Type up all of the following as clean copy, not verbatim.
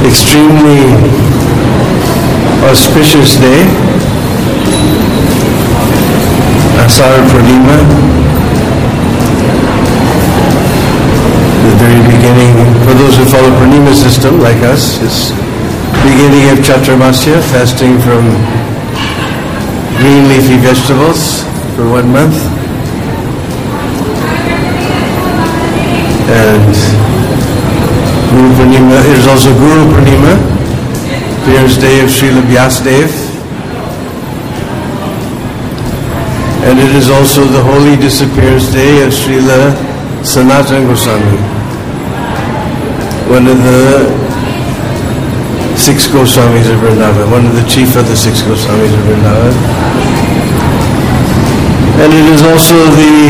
extremely auspicious day, Asar Purnima, the very beginning, for those who follow Purnima system like us, is beginning of Chaturmasya, fasting from green leafy vegetables for 1 month. And Guru Purnima, it is also Guru Purnima, appearance day of Srila Vyasadeva. And it is also the holy disappearance day of Srila Sanatana Goswami, one of the 6 Goswamis of Vrindavan, one of the chief of the 6 Goswamis of Vrindavan. And it is also the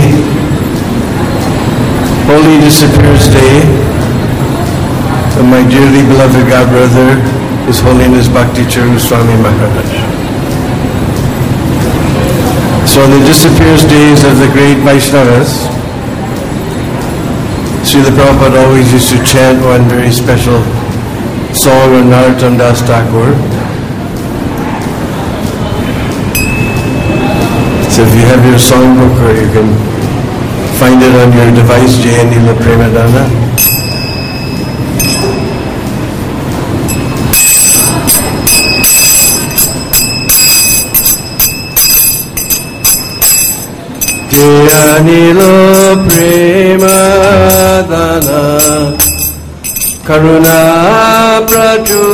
holy disappearance day of my dearly beloved godbrother, His Holiness Bhakti Charu Swami Maharaj. So on the disappearance days of the great Vaishnavas, Srila Prabhupada always used to chant one very special song on Narottam Das Thakur. So if you have your songbook, or you can find it on your device, Jayanila Premadana. Jayanila Premadana Karuna Praju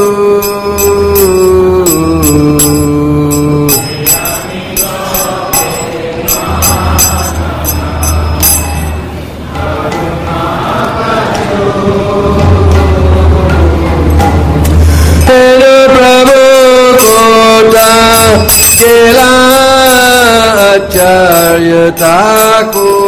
Hello Prabhu Kota Kela Acharya Thakur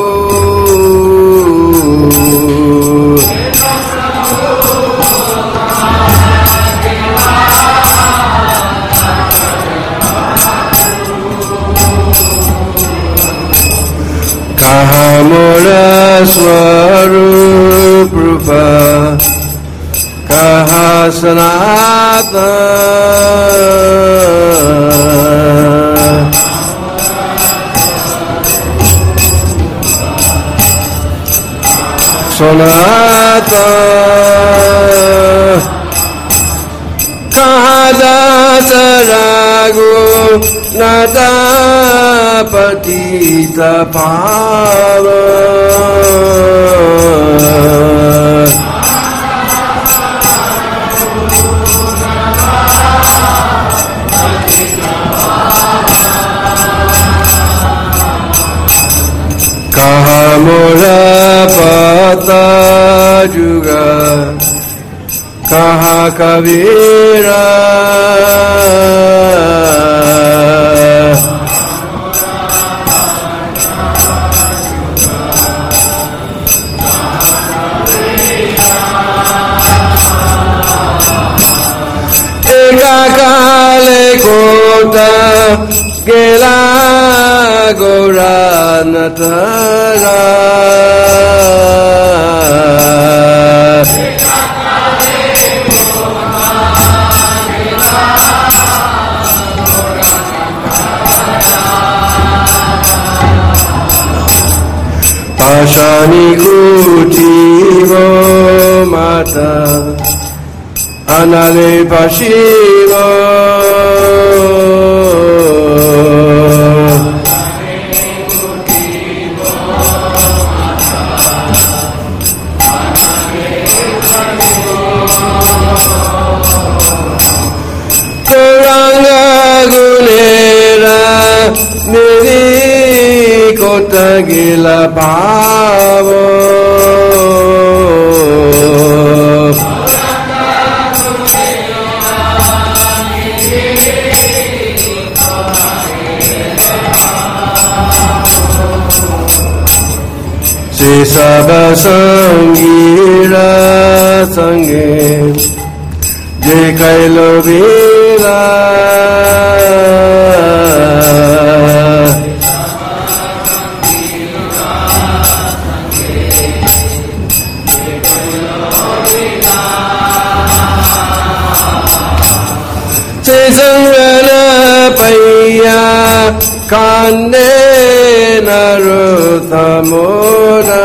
Kahamura Swarup Rupa Kaha Sanatana Sonata Kahadasa Ragu Nata Patita Pava Kahamura Pata Juga Kaha Kavira Eka Kale Kota Gela Gora Natara Pashani Kutivo Mata Anale Pashivo Kuranga Gunera Niri Kota Gila Bhavo Se Saba Sangira Sange Je Kailo Vila Sangana Paya Kande Naruthamona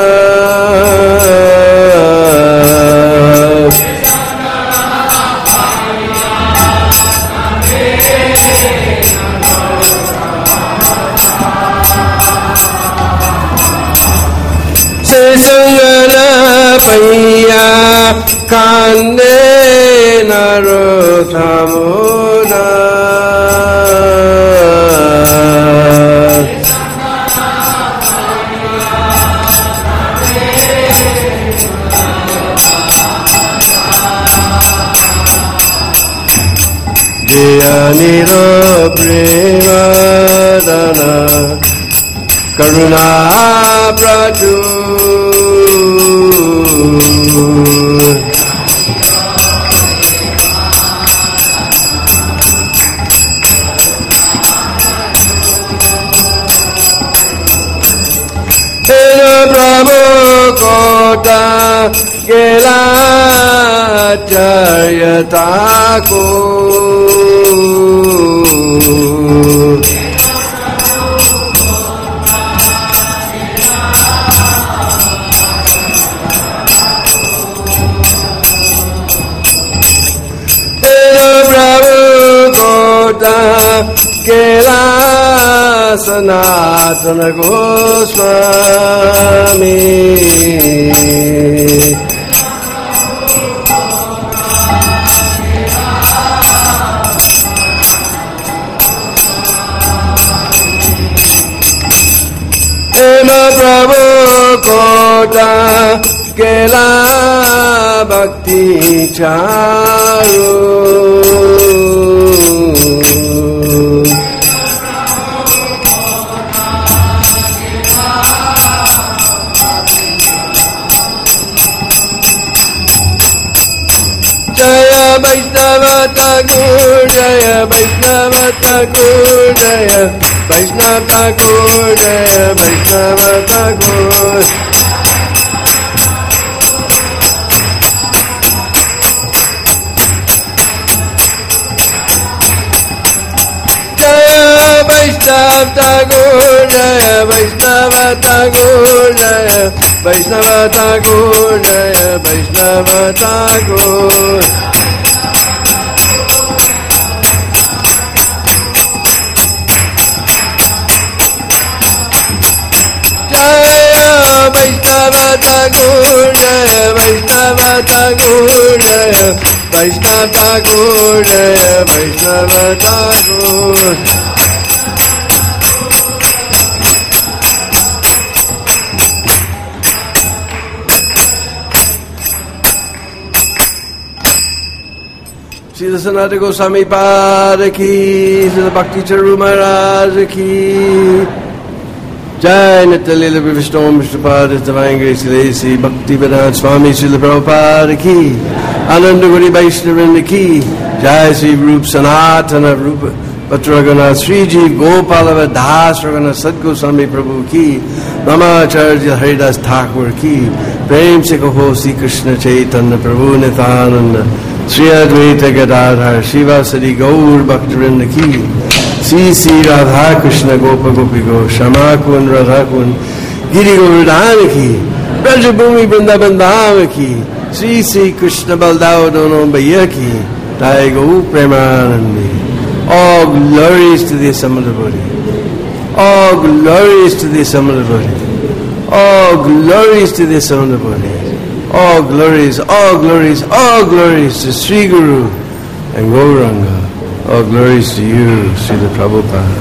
Sangana Paya Kande Naruthamona Deyanira Premadana Karuna Praju Prabhu Kota Gela Charyatako Prabhu Kota Gela Sanatana Goswami Ema Prabhu Kota Kela Bhakti Charu Jaya Vaishnava Thakur Jaya Vaishnava Thakur Jaya Vaishnava Thakur Jaya Vaishnava Thakur Jaya Vaishnava Thakur Jaya Vaishnava Thakur Jaya Vaishnava Thakur Jaya Vaishnava Thakur Vaishnava Thakur Jaya Vaishnava Thakur Jaya Vaishnava Thakur Jaya Vaishnava Thakur Srila Sanatana Goswami Pada Ki, Srila Bhakti Charu Maharaj Ki, Jai Nityalila Vishnu Vishnupada Divine Grace Lacey Bhakti Vedanta Swami Srila Prabhupada Ki, Ananda Guri Vaishnavrinda Ki, Jai Sri Rup Sanatana Rupa Patragana Sri Jeev Gopalava Das Ragana Sadgoswami Prabhu Ki, Ramacharya Haridas Thakur Ki, Prem Se Kaho Sri Krishna Chaitanya Prabhu Nityananda Sri Advaita Gadadhar Shiva Sadi Gaur Bhaktivinoda Ki, Sri Radha Krishna Gopa Gopi Go Shama Kun Radha Kun Giri Govardhana Ki, Brajabhumi Vrindavan Dhama Ki, Sri Krishna Baldav Dono Bhaiya Ki, Jai Gau Premanandi. All glories to the Assembled Devotee. All glories to the Assembled Devotee. All glories to the Assembled Devotee. All glories, all glories, all glories to Sri Guru and Gauranga. All glories to you, Srila Prabhupada.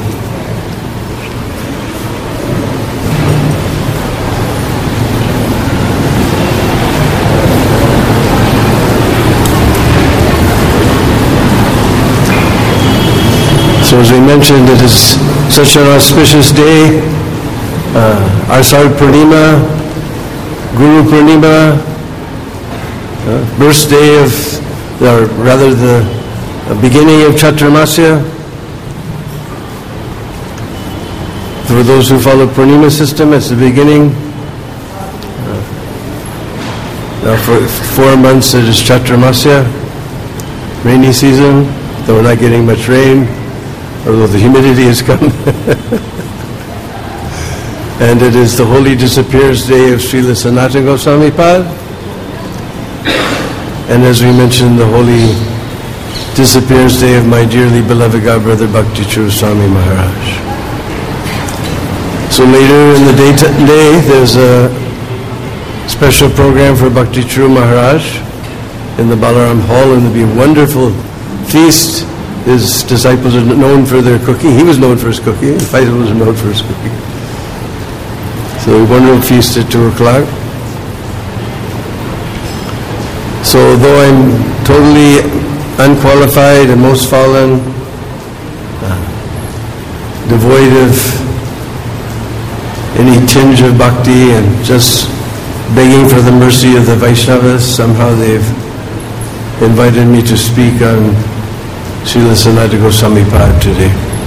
So as we mentioned, it is such an auspicious day, Asad Purnima, Guru Purnima, birthday of, or rather the beginning of Chaturmasya. For those who follow Purnima system, it's the beginning. Now for 4 months it is Chaturmasya, rainy season. though we're not getting much rain, although the humidity has come. And it is the Holy Disappears Day of Srila Sanatana Goswami Pad. And as we mentioned, the Holy Disappears Day of my dearly beloved Godbrother Bhakti Churu Swami Maharaj. So later in the day, there's a special program for Bhakti Churu Maharaj in the Balaram Hall, and there'll be a wonderful feast. His disciples are known for their cooking. He was known for his cooking. The disciples are known for his cooking. So a wonderful feast at 2 o'clock. So though I'm totally unqualified and most fallen, devoid of any tinge of bhakti and just begging for the mercy of the Vaishnavas, somehow they've invited me to speak on Srila Sanatana Goswami Pad today.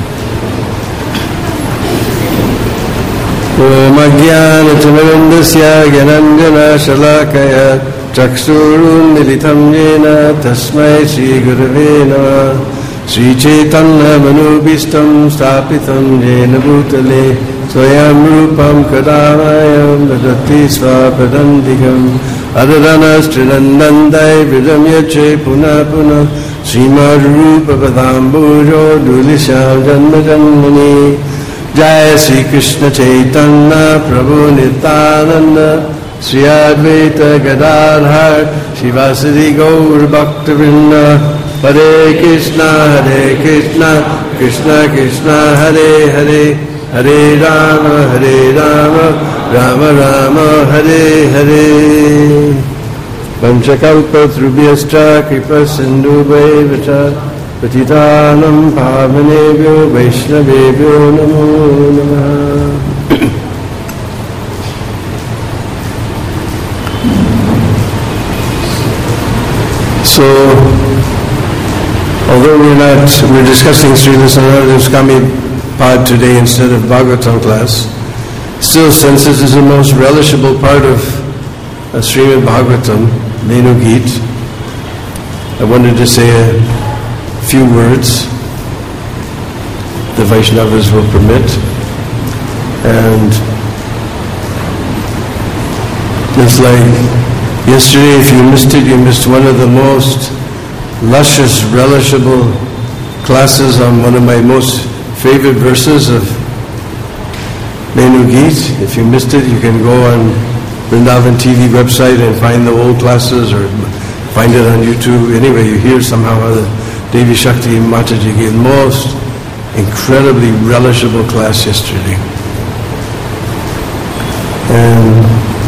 Om Ajnana Timirandasya Gyananjana Shalakaya Chaksurun Militam Yena Tasmai Shri Gurave Namah Shri Chaitanya Manubhistam Stapitam Yena Bhutale Swayam Rupam Kadamayam Dadati Svapadantikam Adadanas Trinandandai Vidam Yache Puna Puna Srimad Rupa Padambujo Dulisham Janma Janmani Jai Sri Krishna Chaitanya Prabhu Nityananda Sri Advaita Gadadhar Shivasari Gaur Bhaktivinoda Hare Krishna Krishna Krishna Hare Hare Hare Rama Rama Rama Hare Hare Panchakalpa Trubhyascha Kripa Sindhu Vaivata Patitanam Pavanebhyo Vaishnavebhyo Namo Namaha. So, although we're discussing Srila Sanatana Goswami Pad today instead of Bhagavatam class, still since this is the most relishable part of Srimad Bhagavatam, Venu Geet, I wanted to say a few words the Vaishnavas will permit. And just like yesterday, if you missed it, you missed one of the most luscious, relishable classes on one of my most favorite verses of Venu Geet. If you missed it, you can go on Vrindavan TV website and find the old classes or find it on YouTube. Anyway, you hear somehow how the Devi Shakti Mataji gave the most incredibly relishable class yesterday. And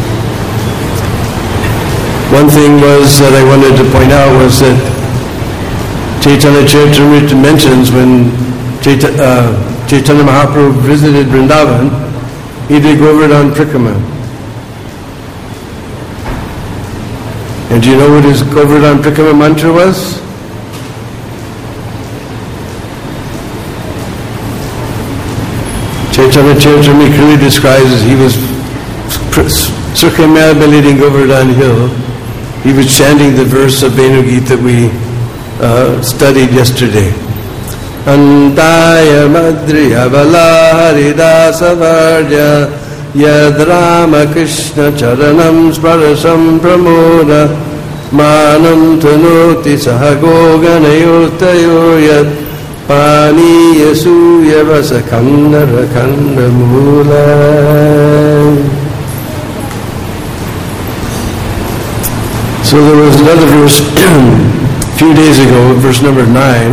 one thing was that I wanted to point out was that Chaitanya Charitamrita mentions when Chaitanya Mahaprabhu visited Vrindavan, he did Govardhan Prikrama. And do you know what his Govardhan Prikrama mantra was? Chaitanya Charitamrita clearly describes as he was circumambulating Govardhan Hill. He was chanting the verse of Venu Geet that we studied yesterday. Antaya Madriya Vala Haridasa Varja Yad Rama Krishna Charanam Sparasam Pramoda Manam Tanoti Sahago Ganayurtayo Yad Pani Yasuya Vasakanda Rakanda Mula. So there was another verse a few days ago, verse number 9,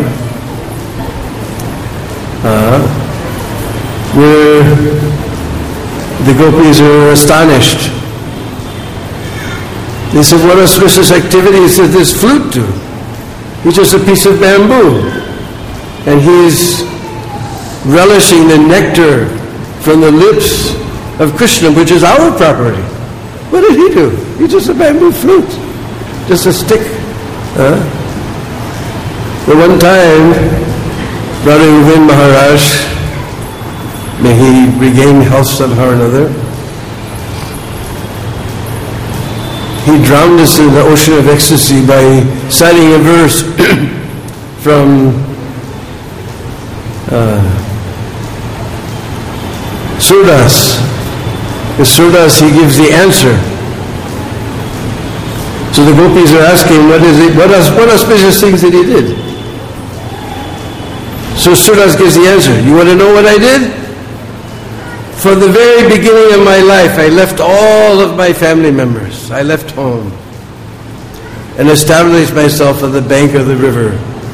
where the gopis are astonished. They said, what auspicious activities did this flute do? It's just a piece of bamboo. And he's relishing the nectar from the lips of Krishna, which is our property. What did he do? He's just a bamboo flute, just a stick. But one time, Radha Govind Maharaj, may he regain health somehow or another, he drowned us in the ocean of ecstasy by citing a verse from Surdas. With Surdas, he gives the answer. So the gopis are asking, what auspicious things that he did? So Surdas gives the answer. You want to know what I did? From the very beginning of my life, I left all of my family members. I left home and established myself on the bank of the river.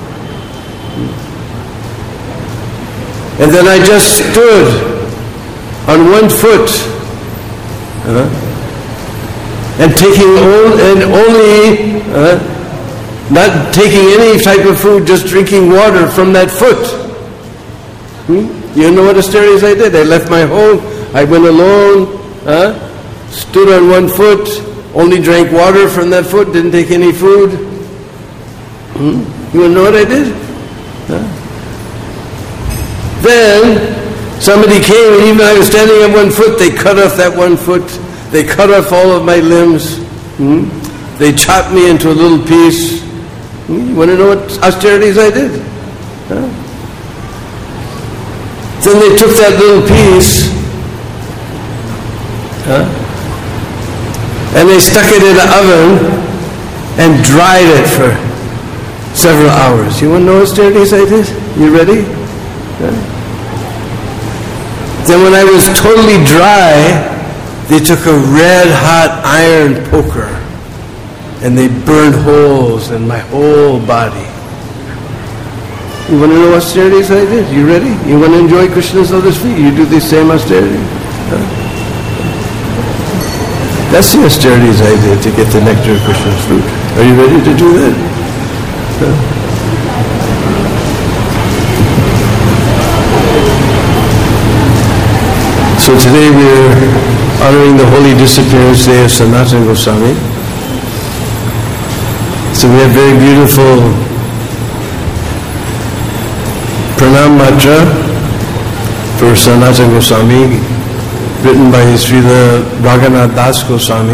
And then I just stood on one foot, and not taking any type of food, just drinking water from that foot. You know what austerities I did? I left my home, I went alone, stood on one foot, only drank water from that foot, didn't take any food. You want to know what I did? Then somebody came, and even though I was standing on one foot, they cut off that one foot. They cut off all of my limbs. They chopped me into a little piece. You want to know what austerities I did? Then they took that little piece and they stuck it in the oven and dried it for several hours. You want to know what austerities I did? You ready? Then when I was totally dry, they took a red-hot iron poker and they burned holes in my whole body. You want to know what austerities I did? You ready? You want to enjoy Krishna's lotus feet? You do the same austerity? That's the austerities I did to get the nectar of Krishna's fruit. Are you ready to do that? So today we're honoring the holy disappearance day of Sanatana Goswami. So we have very beautiful Pranam Mantra for Sanatana Goswami, written by Srila Raghunath Das Goswami.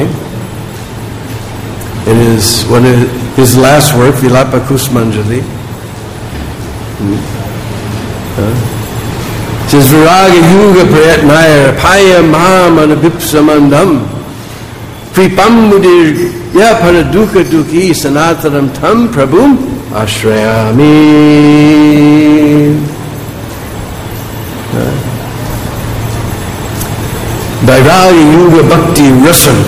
It is his last work, Vilapa Kusmanjali. It says, Viraga Yuga Prayatnaya Paya Maham Anabipsamandam Kripam Mudir Yaparaduka Duki Sanataram Tam Prabhum Ashrayami. Vairagya Yuga Bhakti Rasam.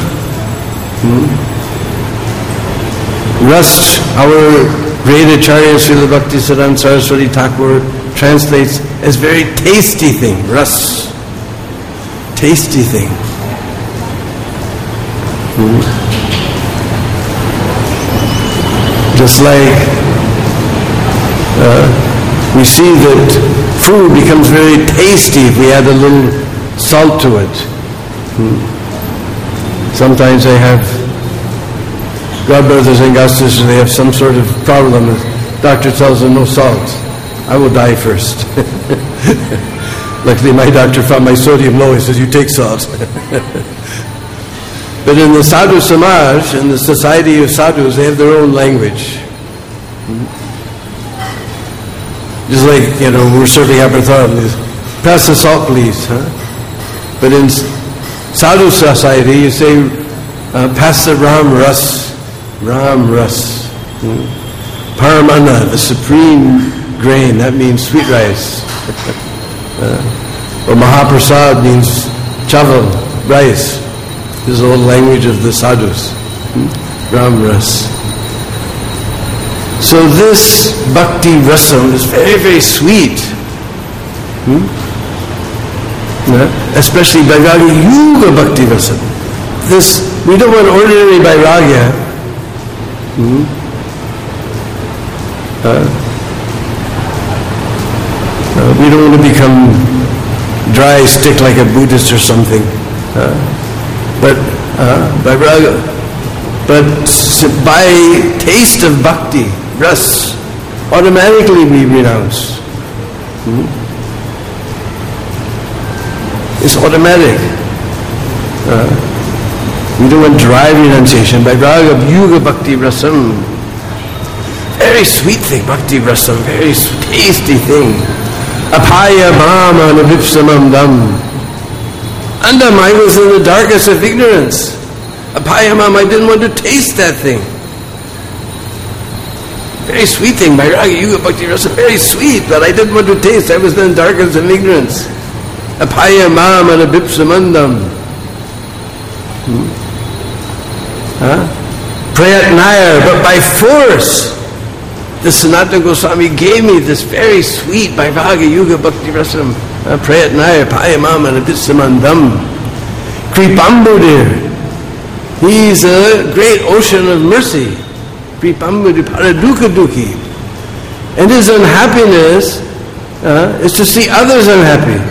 Ras, our great Acharya Srila Bhakti Siddhanta Saraswati Thakur translates as very tasty thing. Ras. Tasty thing. Just like we see that food becomes very tasty if we add a little salt to it. Sometimes I have godbrothers and godsisters, they have some sort of problem. The doctor tells them no salt. I will die first. Luckily my doctor found my sodium low. He says, you take salt. But in the Sadhu Samaj, in the society of sadhus, they have their own language. Just like, we're serving apratham. Pass the salt, please. But in sadhu society, you say, pass the Ram Ras. Ram Ras. Paramana, the supreme grain, that means sweet rice. Or Mahaprasad means chaval, rice. This is the old language of the sadhus. Ram Ras. So this bhakti rasam is very, very sweet. Especially Vairagya Yuga Bhakti rasam. This, we don't want ordinary Vairagya. We don't want to become dry stick like a Buddhist or something. But by taste of bhakti, ras, automatically we renounce. It's automatic. We don't want dry renunciation. By raga yuga bhakti rasam. very sweet thing, bhakti rasam, very tasty thing. Apaya mama navipsamam dam. Andam, I was in the darkness of ignorance. Apaya mama, I didn't want to taste that thing. Very sweet thing, Vairagya Yuga Bhakti Rasa, very sweet, but I didn't want to taste. I was in the darkness of ignorance. Apaya mama navipsamandam. Prayatnaya, but by force, the Sanatana Goswami gave me this very sweet Vairagya Yuga Bhakti Rasam. Prayatnaya, Payamama, Nabitsamandam. Kripambudir. He's a great ocean of mercy. Kripambudir, Paraduka Duki. And his unhappiness is to see others unhappy.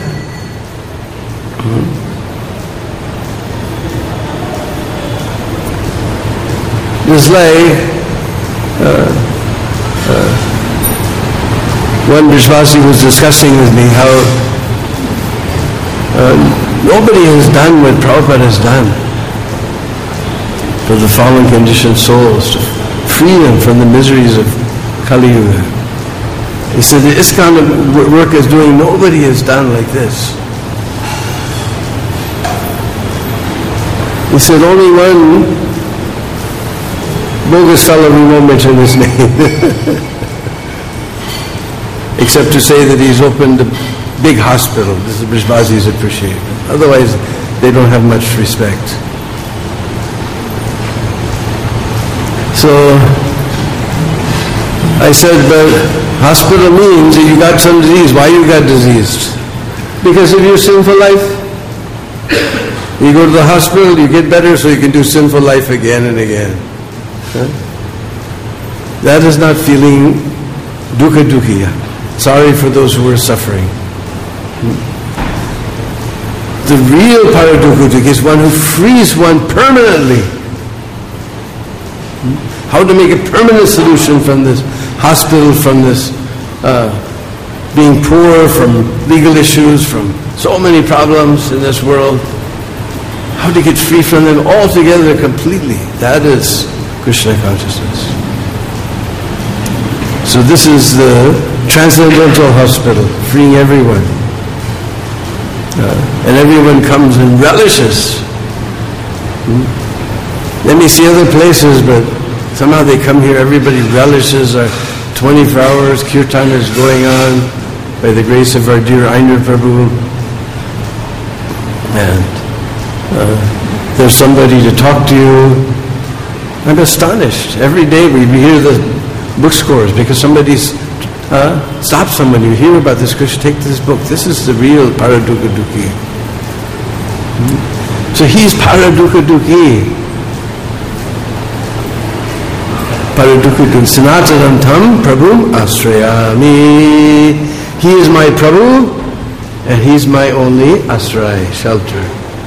It's like one Vishwasi was discussing with me how nobody has done what Prabhupada has done for the fallen conditioned souls, to free them from the miseries of Kali Yuga. He said the ISKCON work is doing, nobody has done like this. He said only one bogus fellow, we won't mention his name, except to say that he's opened a big hospital. This is Brishvasis appreciate. Otherwise, they don't have much respect. So, I said, but hospital means that you got some disease. Why you got diseased? Because of your sinful life. You go to the hospital, you get better so you can do sinful life again and again. That is not feeling dukkha dukhiya. Sorry for those who are suffering. The real paradukha dukhi is one who frees one permanently. How to make a permanent solution from this hospital, from this being poor, from legal issues, from so many problems in this world. How to get free from them altogether, completely. That is Krishna consciousness. So this is the transcendental hospital, freeing everyone. And everyone comes and relishes. Let me see other places, but somehow they come here, everybody relishes. Our 24 hours kirtan is going on by the grace of our dear Ainur Prabhu. And there's somebody to talk to you. I'm astonished. Every day we hear the book scores because somebody's stopped someone. You hear about this Krishna, take this book. This is the real Paradukha Dukhi. So he's Paradukha Dukhi. Paradukha Dukhi. Sanatanam Tam Prabhu Asrayami. He is my Prabhu and he's my only Asray, shelter.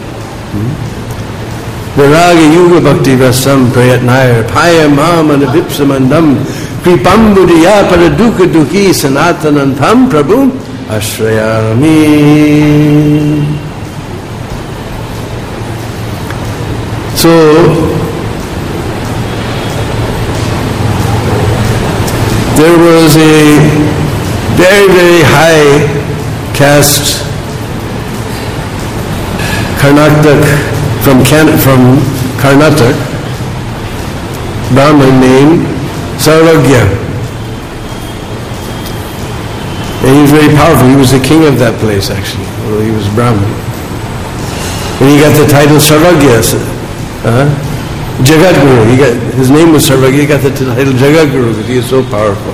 Vairagya Yuga Bhakti Rasam Prayatnaya Paya Mama Navipsamandam Kripambudiya Paradukha Dukhi Sanatanantam Prabhu Ashrayami. So there was a very, very high caste Karnataka from Karnataka, Brahman named Sarvagya. And he was very powerful. He was the king of that place, actually, although he was Brahman. And he got the title Sarvagya, Jagadguru. His name was Sarvagya. He got the title Jagadguru because he is so powerful.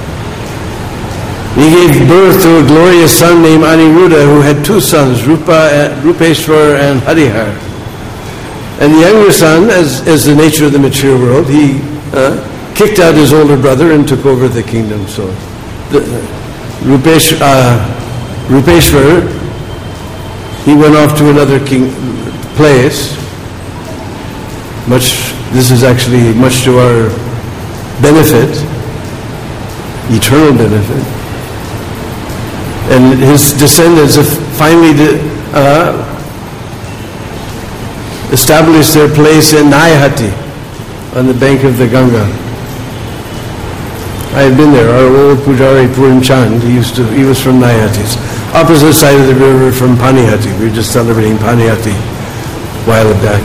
He gave birth to a glorious son named Aniruddha, who had two sons, Rupeshwar and Harihar. And the younger son, as the nature of the mature world, he kicked out his older brother and took over the kingdom. So Rupeshwar, he went off to another place. This is actually much to our benefit, eternal benefit. And his descendants have finally established their place in Nayahati, on the bank of the Ganga. I had been there. Our old Pujari Puran Chand, he was from Nayati's. Opposite side of the river from Panihati. We were just celebrating Panihati a while back.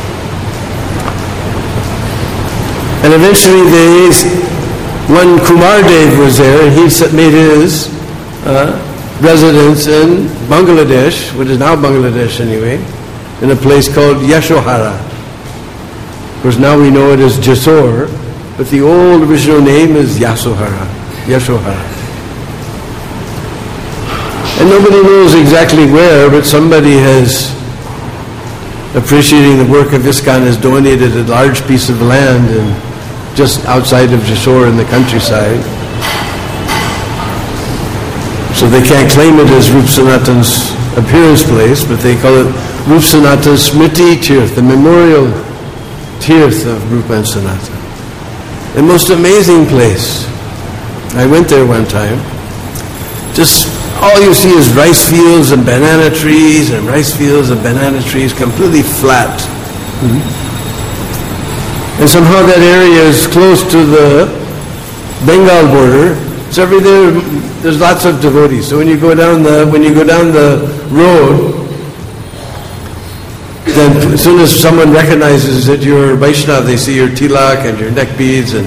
And eventually one Kumar Dev was there, and he made his residence in Bangladesh, which is now Bangladesh anyway, in a place called Yashohara. Of course, now we know it as Jessore, but the old original name is Yashohara. And nobody knows exactly where, but somebody has, appreciating the work of ISKCON, has donated a large piece of land just outside of Jessore in the countryside. So they can't claim it as Rup Sanatana's appearance place, but they call it Rup Sanatana Smriti Tirth, the memorial tirth of Rupa and Sanatana. The most amazing place. I went there one time. Just all you see is rice fields and banana trees, completely flat. And somehow that area is close to the Bengal border. So there's lots of devotees. So when you go down the road, then as soon as someone recognizes that you're Vaishnava, they see your tilak and your neck beads and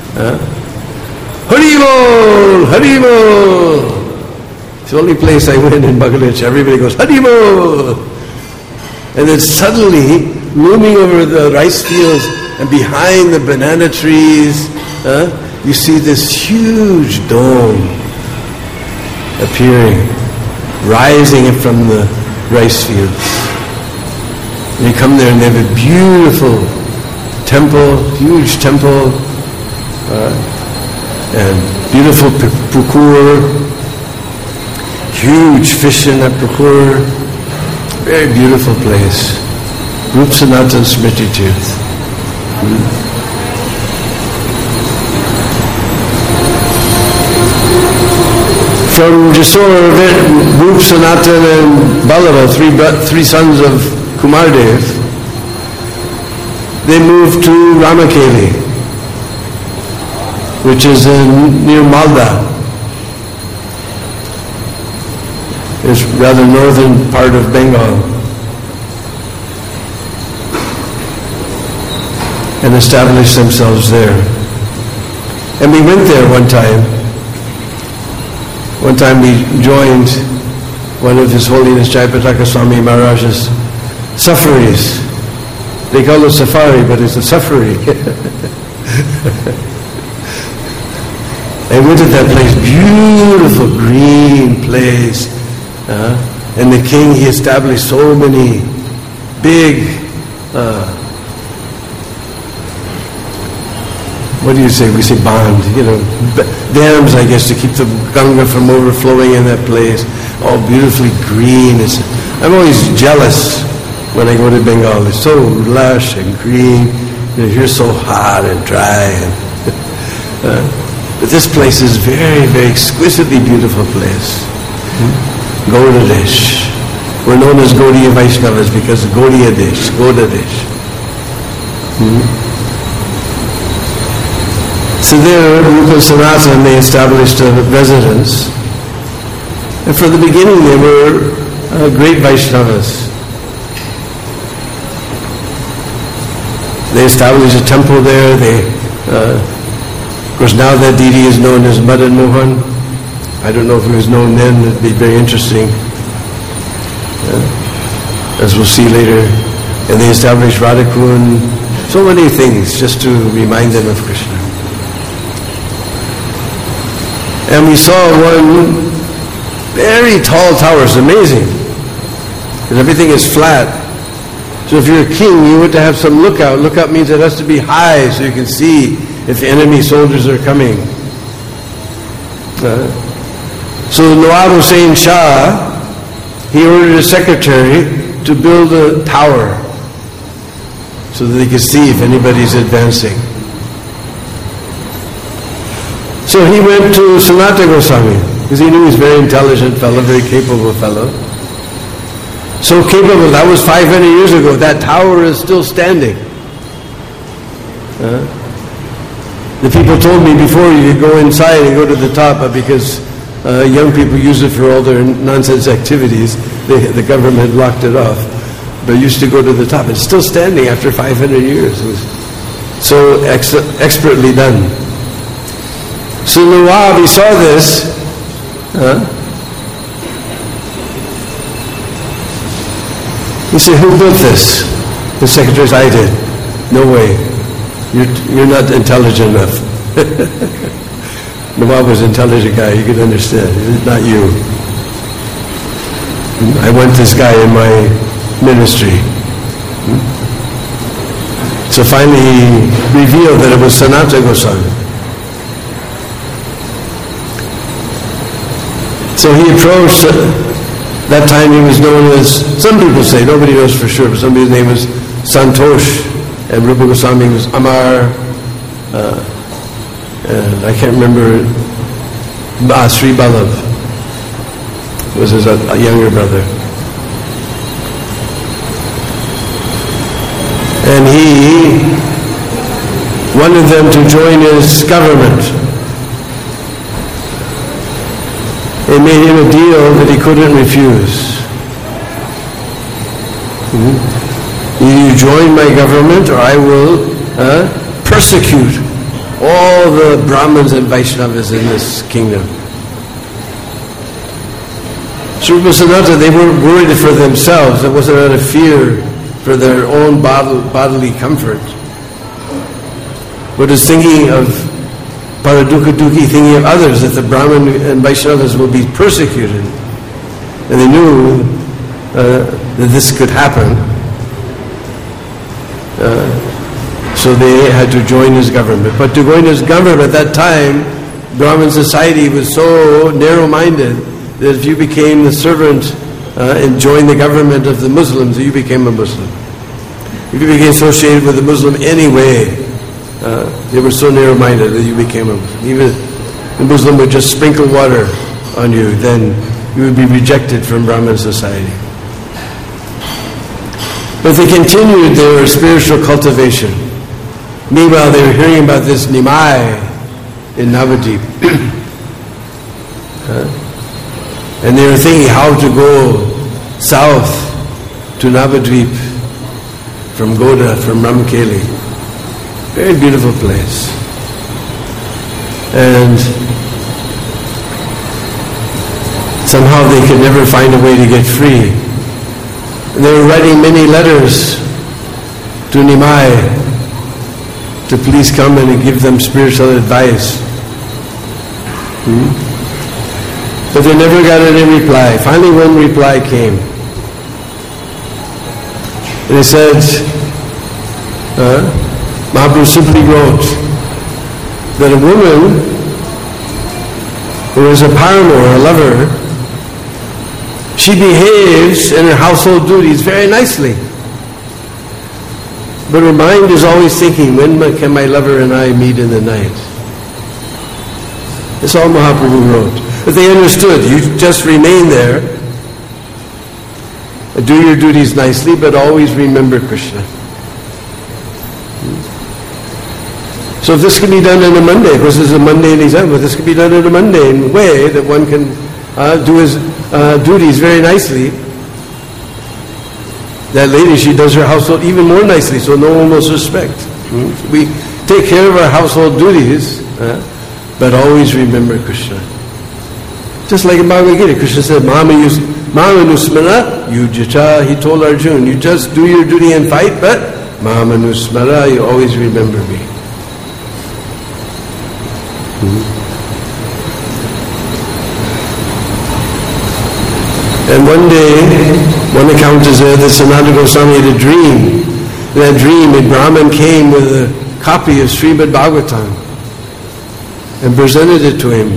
Hari Bol, Hari Bol. It's the only place I went in Bangladesh. Everybody goes Hari Bol. And then suddenly, looming over the rice fields and behind the banana trees, you see this huge dome appearing, rising from the rice fields. And you come there and they have a beautiful temple, huge temple, and beautiful pukur, huge fish in that pukur, very beautiful place. Rup Sanatana Smriti Tirth. From Jessore, Rup Sanatana and Ballabha, three sons of Kumardev, they moved to Ramakeli, which is near Malda. It's rather northern part of Bengal, and established themselves there. And we went there one time. One time we joined one of His Holiness Jayapataka Swami Maharaj's safaris. They call it safari, but it's a safari. I went to that place, beautiful green place. And the king, he established so many big, what do you say? We say bond, dams, I guess, to keep the Ganga from overflowing in that place. All beautifully green. I'm always jealous when I go to Bengal. It's so lush and green. Here so hot and dry. But this place is very, very exquisitely beautiful place. Gauda Desh. We're known as Gaudiya Vaishnavas because Gaudiya Desh, Gauda Desh. So there, Rupa Sanatana, they established a residence. And from the beginning, they were great Vaishnavas. They established a temple there. Of course, now that deity is known as Madan Mohan. I don't know if it was known then. It'd be very interesting, as we'll see later. And they established Radhakund, so many things just to remind them of Krishna. And we saw one very tall tower. It's amazing, because everything is flat. So if you're a king, you want to have some lookout. Lookout means it has to be high so you can see if enemy soldiers are coming. So Nawab Hussain Shah, he ordered a secretary to build a tower so that they could see if anybody's advancing. So he went to Sanatana Goswami, because he knew he was a very intelligent fellow, very capable fellow. So capable, that was 500 years ago. That tower is still standing. The people told me before you could go inside and go to the top, but because young people use it for all their nonsense activities, the government locked it off. But used to go to the top. It's still standing after 500 years. It was so expertly done. So Nawab, he saw this. He said, who built this? The secretary said, I did. No way. You're not intelligent enough. Nawab was an intelligent guy. You could understand. Not you. I want this guy in my ministry. So finally he revealed that it was Sanatana Goswami. So he approached, that time he was known as, some people say, nobody knows for sure, but somebody's name was Santosh, and Rupa Goswami was Amar, and I can't remember, Sri Ballabh was his a younger brother. And he wanted them to join his government. They made him a deal that he couldn't refuse. Either you join my government or I will persecute all the Brahmins and Vaishnavas in this kingdom. Sri Rupa Sanatana, they weren't worried for themselves. It wasn't out of fear for their own bodily comfort, but is thinking of Paradukha Dukhi, thinking of others, that the Brahmin and Vaishnavas will be persecuted. And they knew that this could happen. So they had to join his government. But to join his government at that time, Brahmin society was so narrow-minded that if you became the servant and joined the government of the Muslims, you became a Muslim. If you became associated with a Muslim anyway, they were so narrow-minded that you became a Muslim. Even if the Muslim would just sprinkle water on you, then you would be rejected from Brahmin society. But they continued their spiritual cultivation. Meanwhile, they were hearing about this Nimai in Navadvip. And they were thinking how to go south to Navadvip from Goda, from Ramkeli. Very beautiful place. And somehow they could never find a way to get free. And they were writing many letters to Nimai to please come and give them spiritual advice. But they never got any reply. Finally one reply came. And it said, Mahaprabhu simply wrote that a woman who is a paramour, a lover, she behaves in her household duties very nicely. But her mind is always thinking, when can my lover and I meet in the night? That's all Mahaprabhu wrote. But they understood, you just remain there, do your duties nicely, but always remember Krishna. So if this can be done in a mundane, of course this is a mundane example, this can be done in a mundane way, that one can do his duties very nicely. That lady, she does her household even more nicely, so no one will suspect. We take care of our household duties, but always remember Krishna. Just like in Bhagavad Gita, Krishna said, Mama Nusmara Yujita. He told Arjuna, you just do your duty and fight, but Mama Nusmara, you always remember me. And one day, one account is that Sanatana Goswami had a dream. In that dream, a Brahmin came with a copy of Srimad Bhagavatam and presented it to him.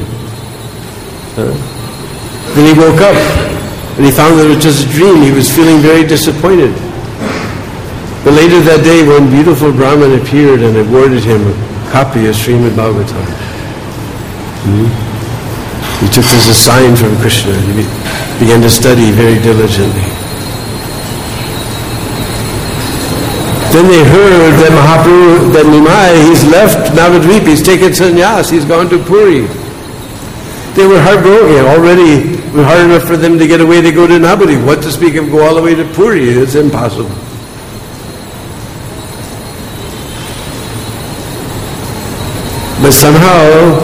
Then he woke up and he found that it was just a dream. He was feeling very disappointed. But later that day, one beautiful Brahmin appeared and awarded him a copy of Srimad Bhagavatam. He took this as a sign from Krishna. He began to study very diligently. Then they heard that Mahaprabhu, that Nimai, he's left Navadvip, he's taken sannyas, he's gone to Puri. They were heartbroken. Already it was hard enough for them to get away to go to Navadvip. What to speak of go all the way to Puri? It's impossible. But somehow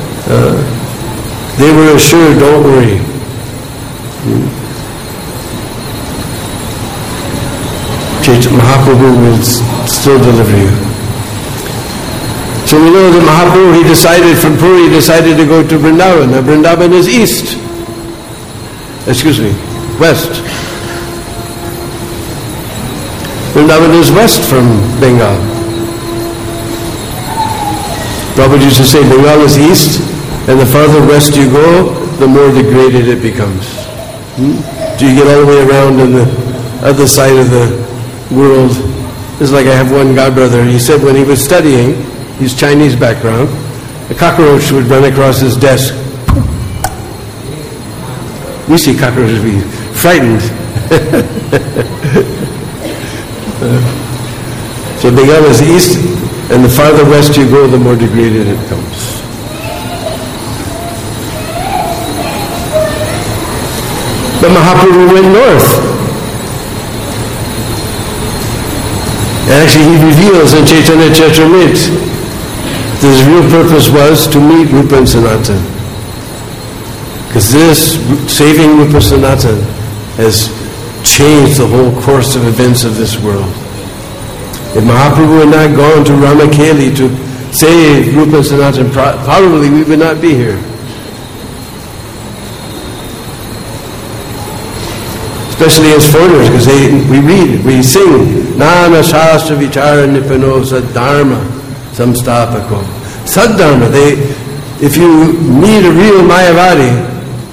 they were assured, don't worry. Chaitanya Mahaprabhu will still deliver you. So we know that Mahaprabhu, he decided from Puri, he decided to go to Vrindavan. Now Vrindavan is east. West. Vrindavan is west from Bengal. Prabhupada used to say Bengal is east, and the farther west you go, the more degraded it becomes. Do you get all the way around on the other side of the world? It's like I have one godbrother. He said when he was studying, he's Chinese background, a cockroach would run across his desk. We see cockroaches, we frightened. So Bengal is east, and the farther west you go, the more degraded it becomes. But Mahaprabhu went north. And actually he reveals in Chaitanya Charitamrita that his real purpose was to meet Rupa and Sanatan. Because this, saving Rupa Sanatan, has changed the whole course of events of this world. If Mahaprabhu had not gone to Ramakeli to save Rupa and Sanatan, probably we would not be here. Especially as foreigners, because we read, we sing, Nana Shastra Vichara Nipano Saddharma Samstapako. Saddharma, if you meet a real Mayavadi,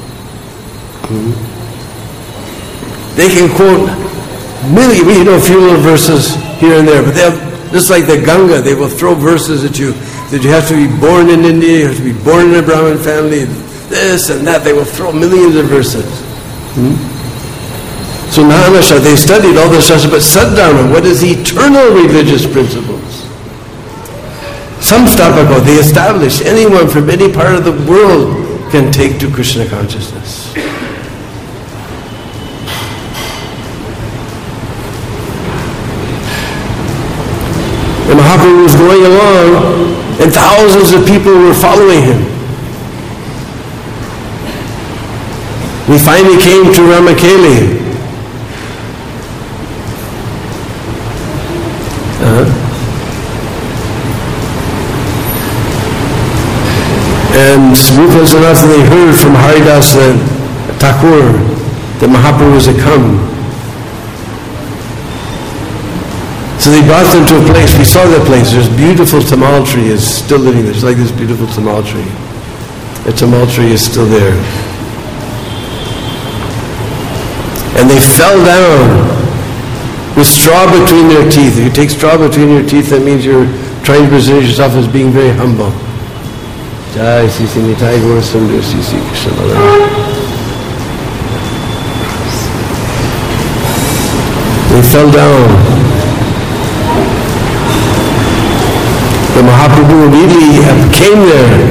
they can quote a few little verses here and there, but they'll, just like the Ganga, they will throw verses at you, that you have to be born in India, you have to be born in a Brahmin family, this and that, they will throw millions of verses. So Nahanasha, they studied all the Shastra, but Saddharma, what is eternal religious principles? Samstapako, they establish anyone from any part of the world can take to Krishna consciousness. And Mahaprabhu was going along, and thousands of people were following him. We finally came to Ramakeli. And Rupa and Sanatan, they heard from Haridas Thakur that Mahaprabhu was come. So they brought them to a place. We saw that place. There's beautiful tamal tree is still living there. It's like this beautiful tamal tree. The tamal tree is still there. And they fell down with straw between their teeth. If you take straw between your teeth, that means you're trying to present yourself as being very humble. Jai Sisi Nitai Gaura Sundar Sisi Krishna Balaram. They fell down. The Mahaprabhu immediately came there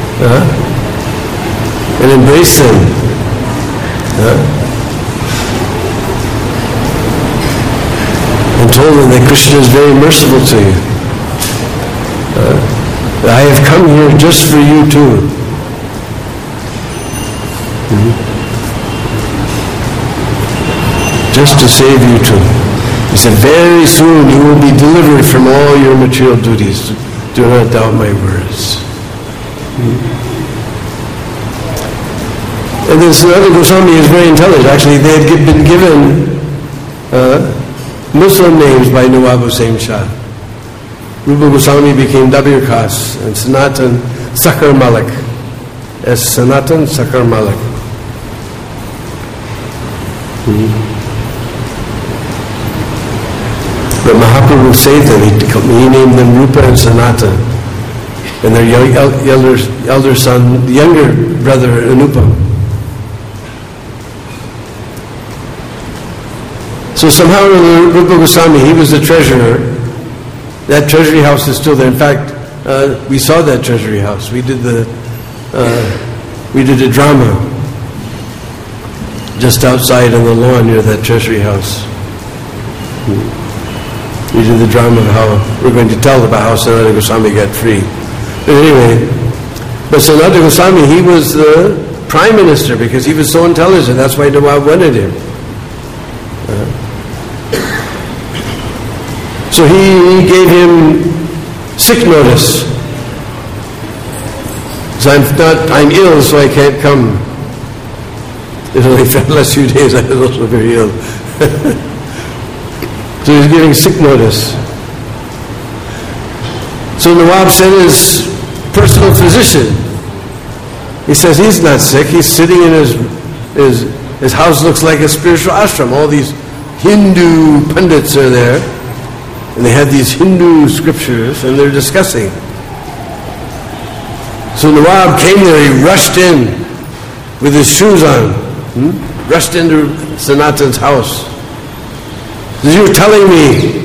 and embraced them. And told them that Krishna is very merciful to you. I have come here just for you too. Just to save you too. He said, very soon you will be delivered from all your material duties. Do not doubt my words. And this other Goswami is very intelligent. Actually, they had been given Muslim names by Nawab Hussain Shah. Rupa Goswami became Dabir Khas, and Sanatan Sakar Malik. As Sanatan Sakar Malik. But Mahaprabhu saved them. He named them Rupa and Sanatan. And their elder son, the younger brother, Anupa. So somehow Rupa Goswami, he was the treasurer. That treasury house is still there. In fact, we saw that treasury house. We did a drama just outside on the lawn near that treasury house. We did the drama of how we're going to tell about how Sanatana Goswami got free. But anyway, Sanatana Goswami, he was the prime minister because he was so intelligent. That's why Nawab wanted him. So he gave him sick notice. So I'm ill, so I can't come. It only for the last few days I was also very ill. So he's giving sick notice. So Nawab sent his personal physician. He says he's not sick. He's sitting in his house. Looks like a spiritual ashram. All these Hindu pundits are there, and they have these Hindu scriptures, and they're discussing. So Nawab came there. He rushed in with his shoes on, rushed into Sanatana's house. You're telling me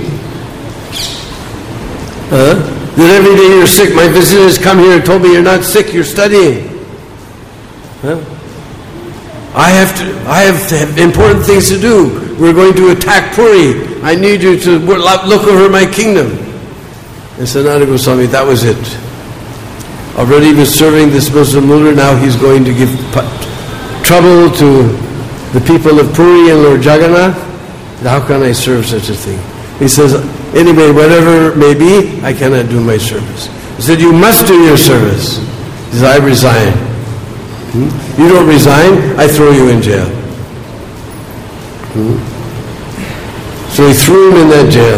that every day you're sick. My visitors come here and told me you're not sick, you're studying. I have important things to do. We're going to attack Puri. I need you to look over my kingdom. And Sanatana Goswami, that was it. Already he was serving this Muslim ruler, now he's going to give trouble to the people of Puri and Lord Jagannath. How can I serve such a thing? He says, anyway, whatever it may be, I cannot do my service. He said, you must do your service. He said, I resign. You don't resign, I throw you in jail. So he threw him in that jail.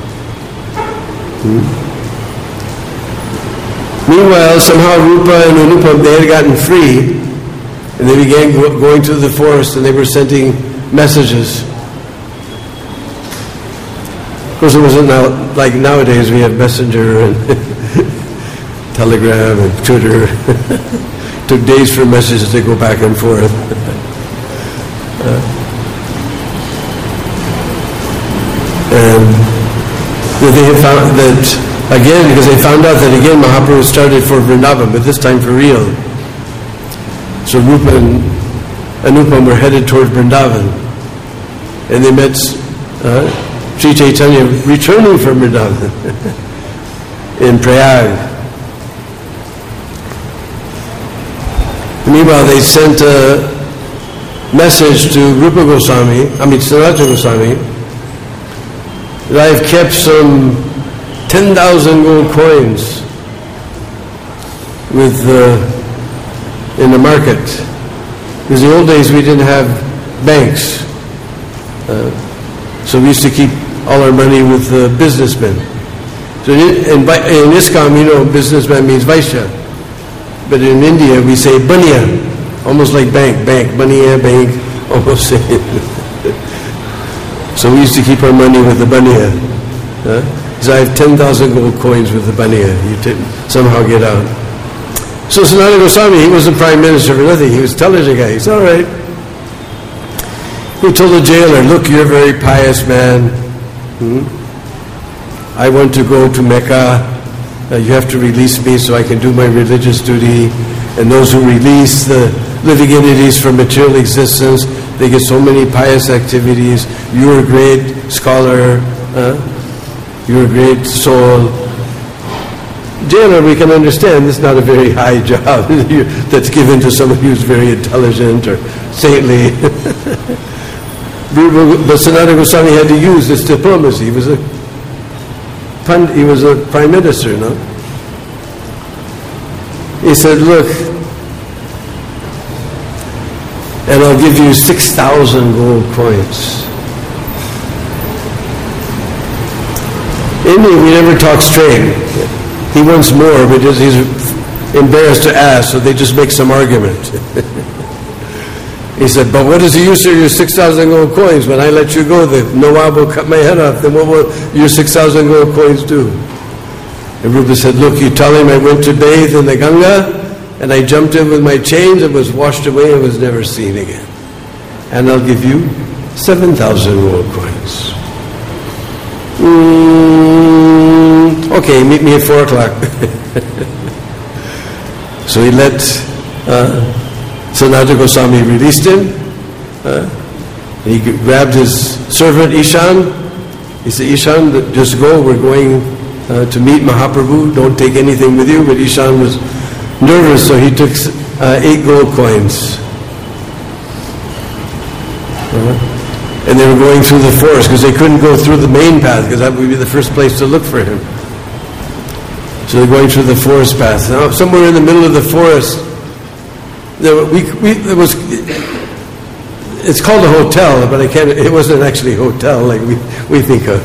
Meanwhile, somehow Rupa and Anupam, they had gotten free, and they began going to the forest, and they were sending messages. Of course, it wasn't like nowadays we have Messenger and Telegram and Twitter. Took days for messages to go back and forth. And they had found that, again, because they found out that again Mahaprabhu started for Vrindavan, but this time for real. So Rupa and Anupam were headed toward Vrindavan. And they met Sri Chaitanya returning from Vrindavan in Prayag. Meanwhile, they sent a message to Sanatana Goswami, that I have kept some 10,000 gold coins in the market. Because in the old days we didn't have banks. So we used to keep all our money with businessmen. So in ISKCON, businessman means Vaishya. But in India we say baniya, almost like bank, baniya, bank, almost same. So we used to keep our money with the baniya. Because I have 10,000 gold coins with the baniya. You somehow get out. So Sanatana Goswami, he wasn't prime minister for nothing. He was a intelligent guy. He said, all right. He told the jailer, look, you're a very pious man. I want to go to Mecca. You have to release me so I can do my religious duty. And those who release the living entities from material existence, they get so many pious activities. You're a great scholar. You're a great soul. Jailer, we can understand this is not a very high job that's given to someone who's very intelligent or saintly. But Sanatana Goswami had to use this diplomacy. He was a prime minister, no? He said, look, and I'll give you 6,000 gold coins. In India, we never talk straight. He wants more, but he's embarrassed to ask, so they just make some argument. He said, but what is the use of your 6,000 gold coins? When I let you go, the Nawab will cut my head off. Then what will your 6,000 gold coins do? And Rupa said, look, you tell him I went to bathe in the Ganga, and I jumped in with my chains and was washed away and was never seen again. And I'll give you 7,000 gold coins. Okay, meet me at 4 o'clock. So he let Sanatana Goswami released him. He grabbed his servant Ishan. He said, Ishan, just go, we're going to meet Mahaprabhu, don't take anything with you. But Ishan was nervous, so he took 8 gold coins. And they were going through the forest because they couldn't go through the main path because that would be the first place to look for him. So they're going through the forest path. Now, somewhere in the middle of the forest, it's called a hotel, but it wasn't actually a hotel like we think of.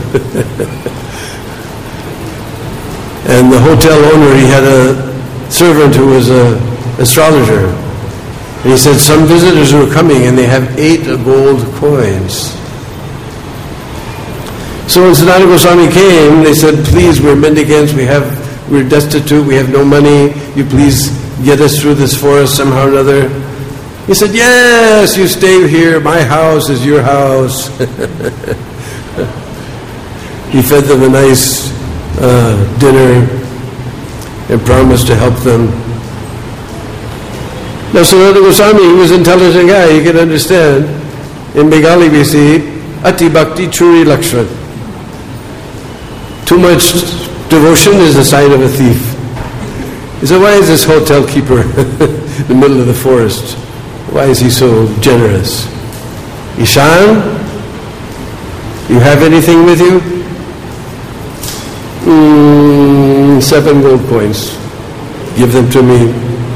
And the hotel owner, he had a servant who was an astrologer. And he said, some visitors who are coming and they have 8 gold coins. So when Sanatana Goswami came, they said, please, we're mendicants, we're destitute, we have no money, you please get us through this forest somehow or another. He said, yes, you stay here, my house is your house. He fed them a nice dinner and promised to help them. Now Sanatana Goswami, he was an intelligent guy, he could understand. In Bengali we see, Ati Bhakti Churi Lakshan. Too much devotion is a sign of a thief. He said, why is this hotel keeper in the middle of the forest? Why is he so generous? Ishan, you have anything with you? 7 gold coins. Give them to me.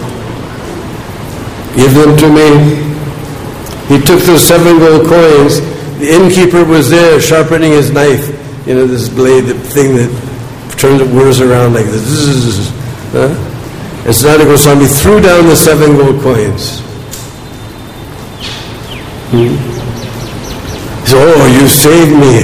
Give them to me. He took those 7 gold coins. The innkeeper was there sharpening his knife. You know, this blade, the thing that whirs around like this. And Sanatana Goswami threw down the 7 gold coins. He said, oh, you saved me.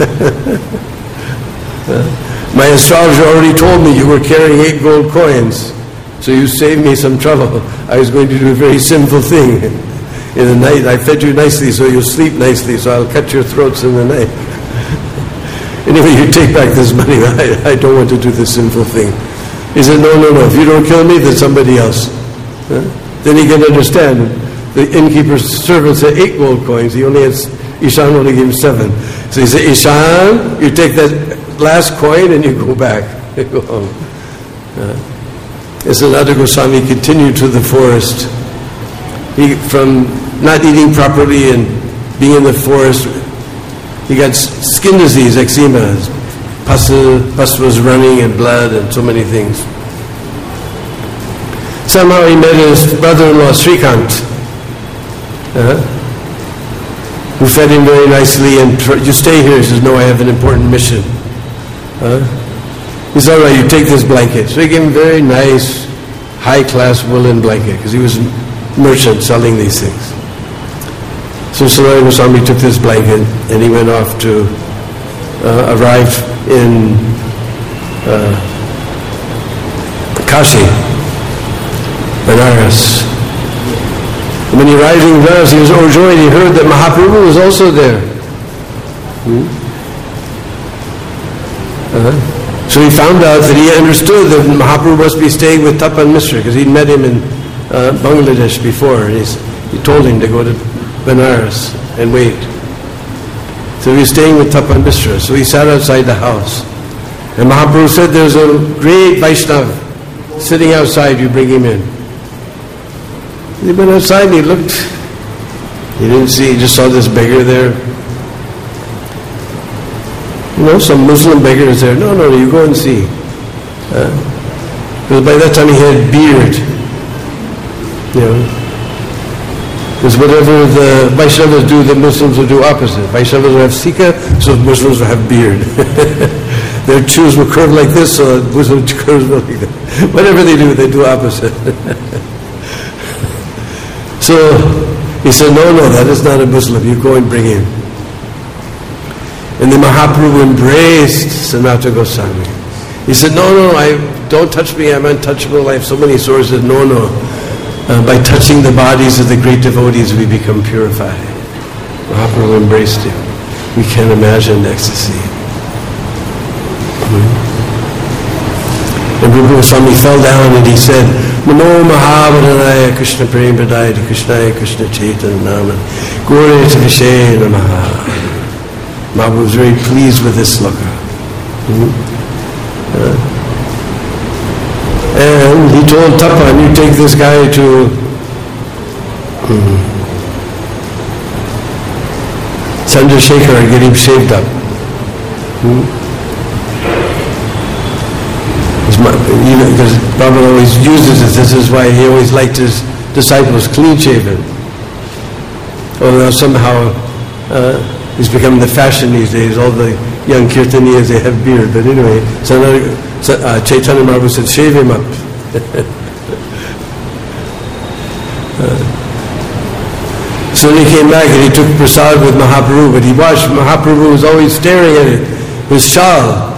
My astrologer already told me you were carrying 8 gold coins. So you saved me some trouble. I was going to do a very sinful thing. In the night, I fed you nicely so you'll sleep nicely, so I'll cut your throats in the night. Anyway, you take back this money. I don't want to do this sinful thing. He said, no, if you don't kill me, then somebody else. Then he can understand. The innkeeper's servant said 8 gold coins. Ishan only gave him 7. So he said, Ishan, you take that last coin and you go back. You go home. And Sanatana Goswami continued to the forest. From not eating properly and being in the forest, he got skin disease, eczema. Pus was running and blood and so many things. Somehow he met his brother-in-law, Srikant, who fed him very nicely and you stay here. He says, no, I have an important mission. He said, all right, you take this blanket. So he gave him a very nice, high-class woolen blanket because he was a merchant selling these things. So Sanatana Goswami took this blanket and he went off to arrive in Kashi, Benares. And when he arrived in Benares, he was overjoyed. He heard that Mahaprabhu was also there. So he found out that he understood that Mahaprabhu must be staying with Tapan Mishra because he'd met him in Bangladesh before. He told him to go to Benares and wait. So he was staying with Tapan Mishra. So he sat outside the house. And Mahaprabhu said, there's a great Vaishnava sitting outside, you bring him in. He went outside and he looked. He didn't see, he just saw this beggar there. Some Muslim beggar is there. No, you go and see. Because by that time he had beard. Because whatever the Vaishnavas do, the Muslims will do opposite. Vaishnavas will have Sikha, so Muslims will have beard. Their shoes will curve like this, so Muslims curve like that. Whatever they do opposite. So he said, no, that is not a Muslim. You go and bring him. And the Mahaprabhu embraced Sanatana Goswami. He said, no, don't touch me, I'm untouchable, I have so many sources. No. By touching the bodies of the great devotees, we become purified. Mahaprabhu embraced him. We can't imagine ecstasy. And Rupa Goswami fell down and he said, Namo Mahabharanaya Krishna Prem Padaya Krishnaya Krishna Chaitanya Nama Gaure Vishay Namaha. Mahaprabhu was very pleased with this sloka. And he told Tapan, you take this guy to Chandrasekhar and get him shaved up. Because Prabhupada always uses it. This is why he always liked his disciples clean shaven. Although somehow it's become the fashion these days. All the young kirtaniyas, they have beard. But anyway, Chaitanya Mahaprabhu said, shave him up. So he came back and he took prasad with Mahaprabhu, but he watched Mahaprabhu was always staring at it. His shawl,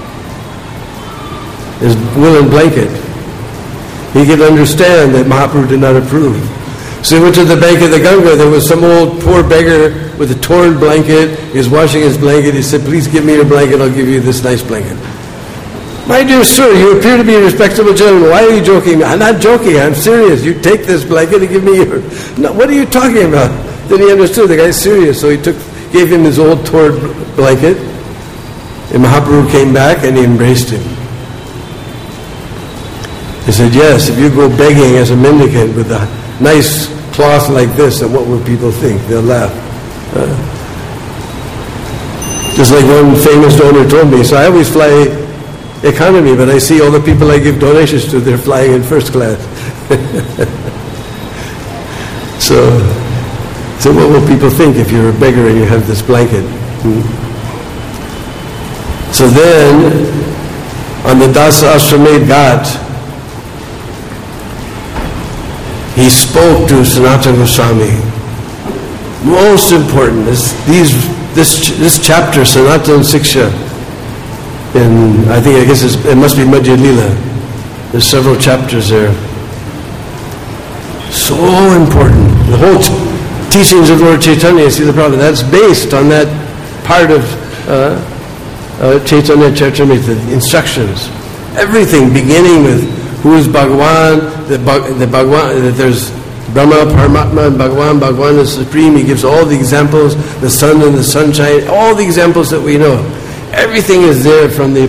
his woolen blanket. He could understand that Mahaprabhu did not approve. So he went to the bank of the Ganga. There was some old poor beggar with a torn blanket. He was washing his blanket. He said, please give me your blanket, I'll give you this nice blanket. My dear sir, you appear to be a respectable gentleman. Why are you joking? I'm not joking, I'm serious. You take this blanket and give me your... No, what are you talking about? Then he understood the guy's serious, so he gave him his old torn blanket. And Mahaprabhu came back and he embraced him. He said, yes, if you go begging as a mendicant with a nice cloth like this, then what will people think? They'll laugh. Just like one famous donor told me, so I always fly economy, but I see all the people I give donations to, they're flying in first class. So what will people think if you're a beggar and you have this blanket? So then, on the Dasa Ashramedh Ghat, he spoke to Sanatana Goswami. Most important is this chapter, Sanatana Siksha, it must be Madhya Lila. There's several chapters there. So important. The whole teachings of Lord Chaitanya, see the problem, that's based on that part of Chaitanya Charitamrita, the instructions. Everything beginning with who is Bhagavan, the Bhagavan, that there's Brahma, Paramatma, and Bhagavan. Bhagavan is supreme. He gives all the examples, the sun and the sunshine, all the examples that we know. Everything is there from the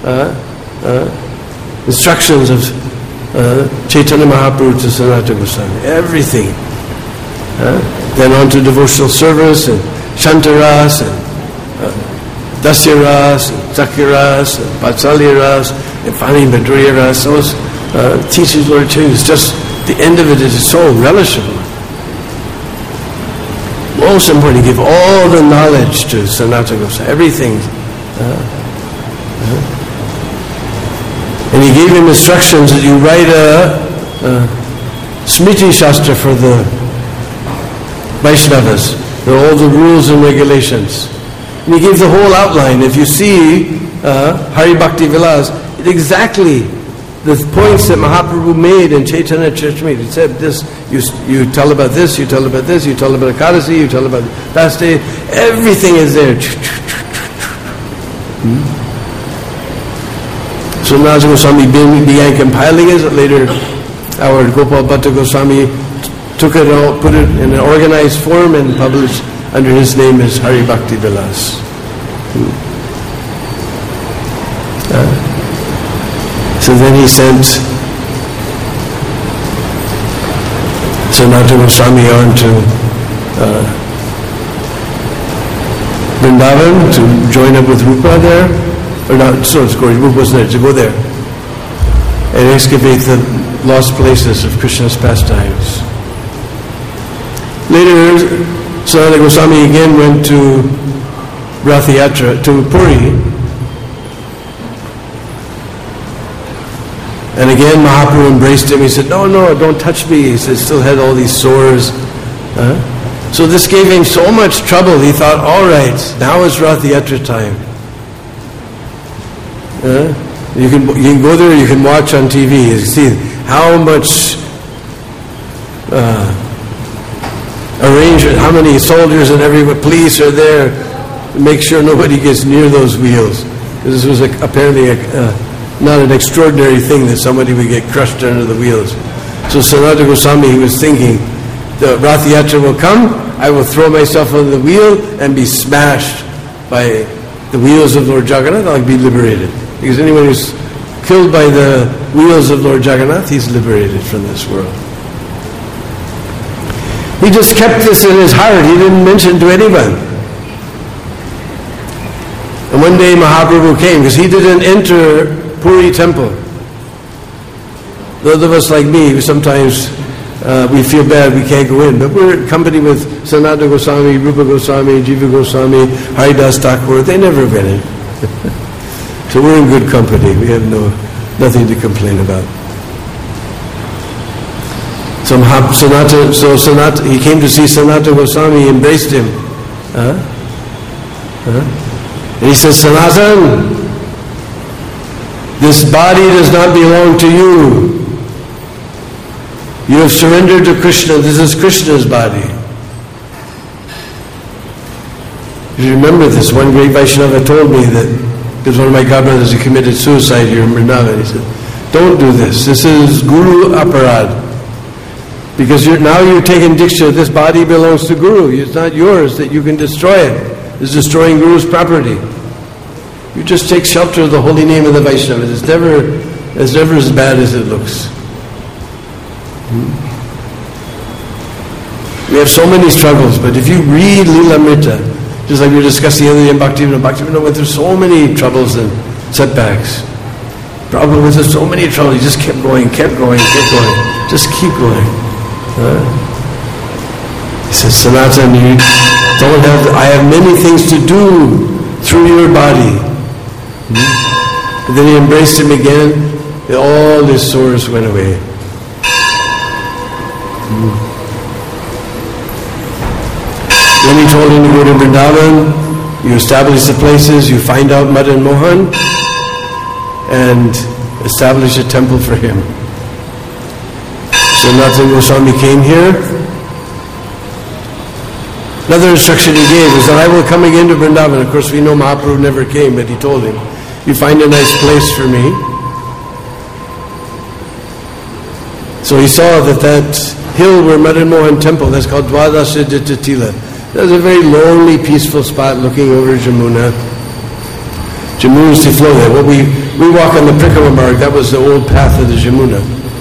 instructions of Chaitanya Mahaprabhu to Sanatana Goswami. Everything. Then on to devotional service and Shantaras and Dasyaras and Zakyaras and Vatsalyaras and finally Madhuryaras. Those teachings Lord Chaitanya, it's just the end of it is so relishable. Most important, give all the knowledge to Sanatana Goswami. Everything. And he gave him instructions that you write a Smriti Shastra for the Vaishnavas. There are all the rules and regulations. And he gave the whole outline. If you see Hari Bhakti Vilas, it exactly the points that Mahaprabhu made in Chaitanya Charitamrita. He said this, you tell about this, you tell about this, you tell about Ekadasi, you tell about Last Day. Everything is there. So Narada Goswami began compiling it. Later, our Gopal Bhatta Goswami took it all, put it in an organized form and published under his name as Hari Bhakti Vilas. So then he sent Sanatana Goswami on to Vrindavan to join up with Rupa there. Or not, so it's going, Rupa was there, to go there and excavate the lost places of Krishna's pastimes. Later, Sanatana Goswami again went to Rath Yatra, to Puri. And again, Mahaprabhu embraced him. He said, no, don't touch me. He said, still had all these sores. So this gave him so much trouble. He thought, all right, now is Rath Yatra time. You can go there, you can watch on TV. You see how much arrangement dangerous. How many soldiers and every police are there to make sure nobody gets near those wheels? This was apparently not an extraordinary thing that somebody would get crushed under the wheels. So Sanatana Goswami, he was thinking, the Rath Yatra will come, I will throw myself on the wheel and be smashed by the wheels of Lord Jagannath, I'll be liberated. Because anyone who's killed by the wheels of Lord Jagannath, he's liberated from this world. He just kept this in his heart. He didn't mention to anyone. And one day Mahaprabhu came, because he didn't enter Puri temple. Those of us like me, who sometimes we feel bad we can't go in, but we're in company with Sanatana Goswami, Rupa Goswami, Jiva Goswami, Haridas Thakur. They never went in. So we're in good company. We have nothing to complain about. So he came to see Sanatana Goswami, he embraced him. And he said, Sanatana, this body does not belong to you. You have surrendered to Krishna. This is Krishna's body. You remember this. One great Vaishnava told me that, because one of my godbrothers had committed suicide here in Vrindavan. He said, don't do this. This is Guru Aparad. Because now you're taking Diksha. This body belongs to Guru. It's not yours that you can destroy it. It's destroying Guru's property. You just take shelter of the holy name of the Vaishnava. It's never as bad as it looks. We have so many struggles, but if you read Lilamrita, just like we were discussing the other day in Bhaktivinoda went through so many troubles and setbacks. Prabhupada went through so many troubles, he just kept going. Just keep going. He says, Sanatana, you don't have, I have many things to do through your body. And then he embraced him again, and all his sores went away. Then he told him to go to Vrindavan, you establish the places, you find out Madan Mohan, and establish a temple for him. So Sanatana Goswami came here. Another instruction he gave is that I will come again to Vrindavan. Of course, we know Mahaprabhu never came, but he told him, you find a nice place for me. So he saw that hill where Madan Mohan temple, that's called Dwadasha Jatila. That's a very lonely, peaceful spot looking over Jamuna. Jamuna's to flow there. Well, we walk on the Prikrama Marg. That was the old path of the Jamuna.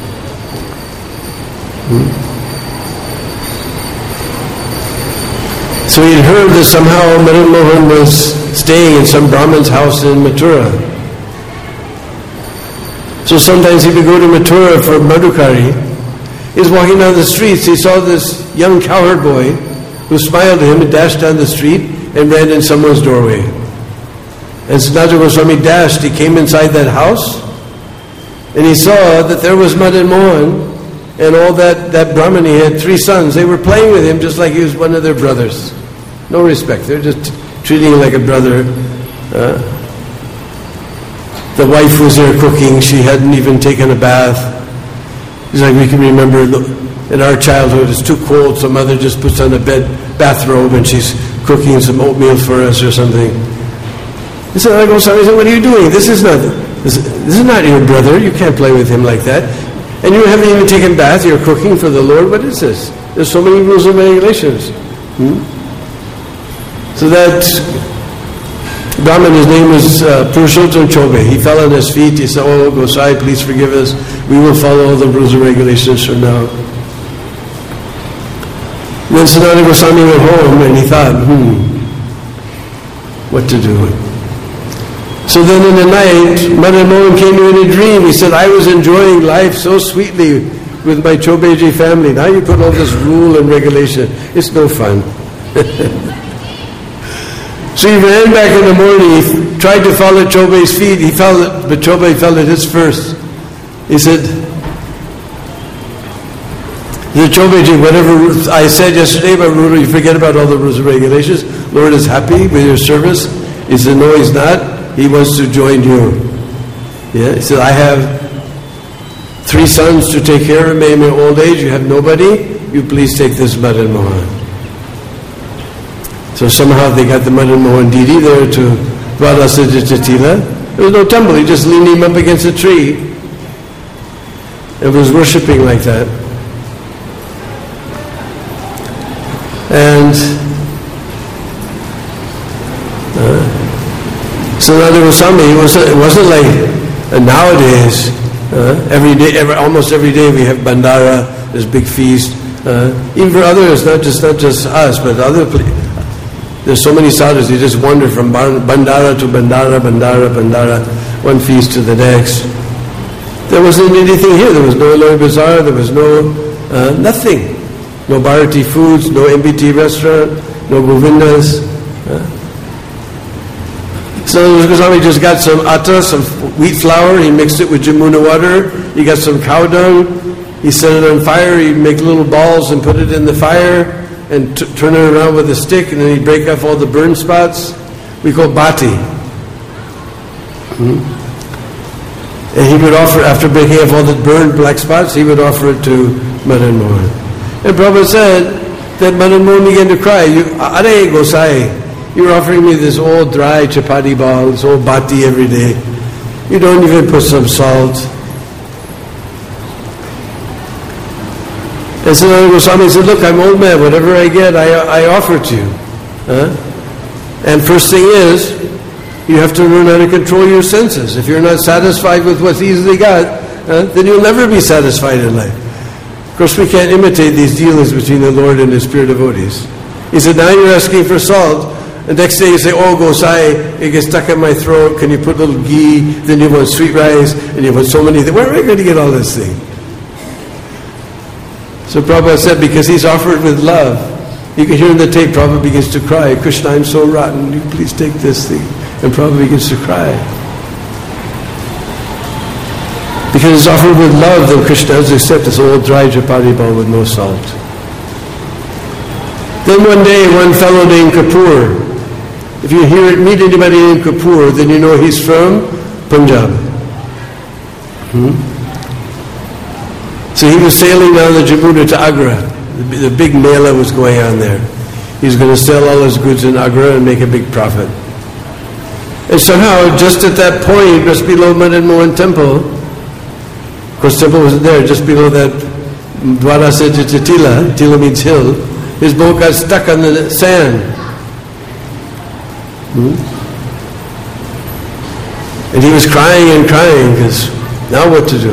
So he had heard that somehow Madan Mohan was staying in some Brahmin's house in Mathura. So sometimes he would go to Mathura for Madhukari. He was walking down the streets. He saw this young cowherd boy who smiled at him and dashed down the street and ran in someone's doorway. And Sanatana Goswami dashed. He came inside that house and he saw that there was Madan Mohan and all that Brahmin. He had 3 sons. They were playing with him just like he was one of their brothers. No respect. They're just treating him like a brother. The wife was there cooking. She hadn't even taken a bath. It's like we can remember in our childhood, it's too cold, so mother just puts on a bathrobe and she's cooking some oatmeal for us or something. He said, I go, sorry, what are you doing? This is not your brother. You can't play with him like that. And you haven't even taken a bath. You're cooking for the Lord. What is this? There's so many rules and regulations. So that Brahmin, his name was Purushottam Chobe. He fell on his feet. He said, oh, Gosai, please forgive us. We will follow all the rules and regulations from now. Then Sanatana Goswami went home and he thought, what to do? So then in the night, Madan Mohan came to him in a dream. He said, I was enjoying life so sweetly with my Chobeji family. Now you put all this rule and regulation. It's no fun. So he ran back in the morning. He tried to fall at Chobe's feet. He fell, but Chobe fell at his first. He said, Chobeji, whatever I said yesterday about rule, you forget about all the rules and regulations. Lord is happy with your service. He said, no, he's not. He wants to join you. Yeah, he said, I have 3 sons to take care of me in my old age. You have nobody. You please take this Madan Mohan. So somehow they got the Madan Mohan Didi there to Dwadasa Jatila. There was no temple, he just leaned him up against a tree and was worshipping like that. And Sanatana Goswami, it wasn't like nowadays, almost every day we have Bandara, this big feast. Even for others, not just us, but other places. There's so many sadhus, you just wander from Bandara to Bandara, one feast to the next. There wasn't anything here. There was no Eloi Bazaar, there was no, nothing. No Bharati foods, no MBT restaurant, no Govindas. So Goswami just got some atta, some wheat flour, he mixed it with Jamuna water, he got some cow dung, he set it on fire, he'd make little balls and put it in the fire, and turn it around with a stick, and then he'd break off all the burn spots. We call bhati. And he would offer, after breaking off all the burned black spots, he would offer it to Madan Mohan. And Prabhupada said that Madan Mohan began to cry. Are Gosai, you're offering me this old dry chapati ball, this old bhati every day. You don't even put some salt. And Sanatana Goswami said, look, I'm old man, whatever I get, I offer to you. And first thing is, you have to learn how to control your senses. If you're not satisfied with what's easily got, then you'll never be satisfied in life. Of course, we can't imitate these dealings between the Lord and His pure devotees. He said, now you're asking for salt. The next day you say, oh, Gosai, it gets stuck in my throat. Can you put a little ghee? Then you want sweet rice, and you want so many things. Where am I going to get all this thing? So Prabhupada said, because he's offered with love. You can hear in the tape, Prabhupada begins to cry. Krishna, I'm so rotten. You please take this thing. And Prabhupada begins to cry. Because it's offered with love, then Krishna has to accept this old dry chapati ball with no salt. Then one day, one fellow named Kapoor, if you meet anybody named Kapoor, then you know he's from Punjab. So he was sailing down the Jamuna to Agra. The big mela was going on there. He's going to sell all his goods in Agra and make a big profit. And somehow, just at that point, just below Madan Mohan temple, of course, temple wasn't there, just below that Dwadasa Tila, Tila means hill, his boat got stuck on the sand. And he was crying and crying, because now what to do?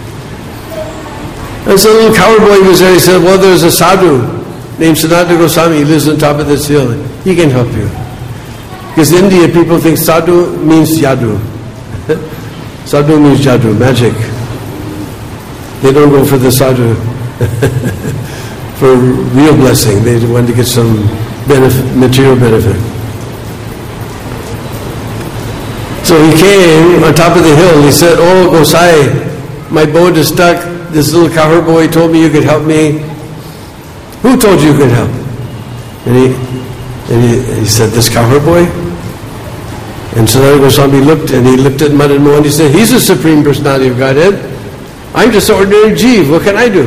And so a little coward boy was there. He said, well, there's a sadhu named Sanatana Goswami. He lives on top of this hill. He can help you. Because in India, people think sadhu means yadu. Sadhu means jadu, magic. They don't go for the sadhu for real blessing. They want to get some benefit, material benefit. So he came on top of the hill. He said, oh, Gosai, my boat is stuck. This little cowherd boy told me you could help me. Who told you could help? And he said, this cowherd boy? And Sanatana Goswami looked at Madan Mohan. He said, he's the Supreme Personality of Godhead. I'm just an ordinary Jeev. What can I do?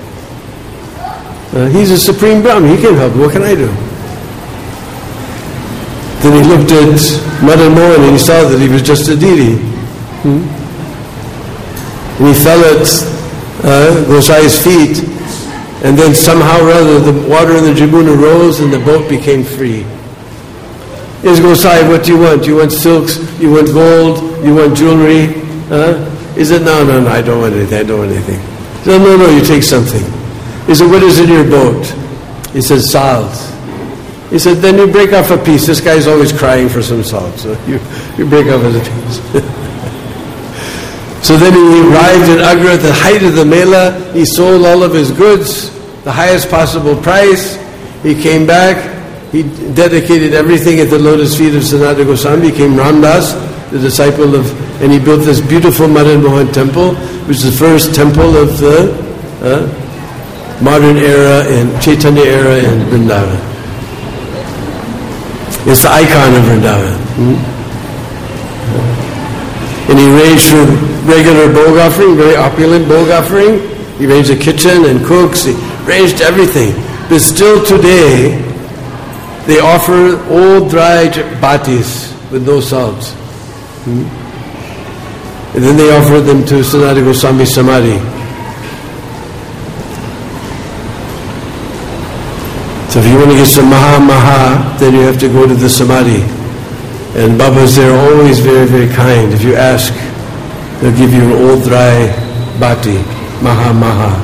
He's a Supreme Brahman. He can help. What can I do? Then he looked at Madan Mohan and he saw that he was just a deity. And he fell at Gosai's feet, and then somehow or other the water in the Jamuna rose and the boat became free. Is Gosai, what do you want? You want silks? You want gold? You want jewelry? He said, no, I don't want anything. I don't want anything. He said, no, you take something. He said, what is in your boat? He said, salt. He said, then you break off a piece. This guy's always crying for some salt, so you break off a piece. So then he arrived in Agra at the height of the Mela. He sold all of his goods, the highest possible price. He came back. He dedicated everything at the lotus feet of Sanatana Goswami. He became Ramdas, the disciple of, and he built this beautiful Madan Mohan temple, which is the first temple of the modern era in Chaitanya era in Vrindavan. It's the icon of Vrindavan. And he arranged for regular bhog offering, very opulent bhog offering. He arranged a kitchen and cooks. He arranged everything. But still today, they offer old dry batis with no salt. And then they offer them to Sanatana Goswami Samadhi. So if you want to get some Maha, then you have to go to the Samadhi. And Babas there are always very, very kind. If you ask, they'll give you an old dry bhati, Maha.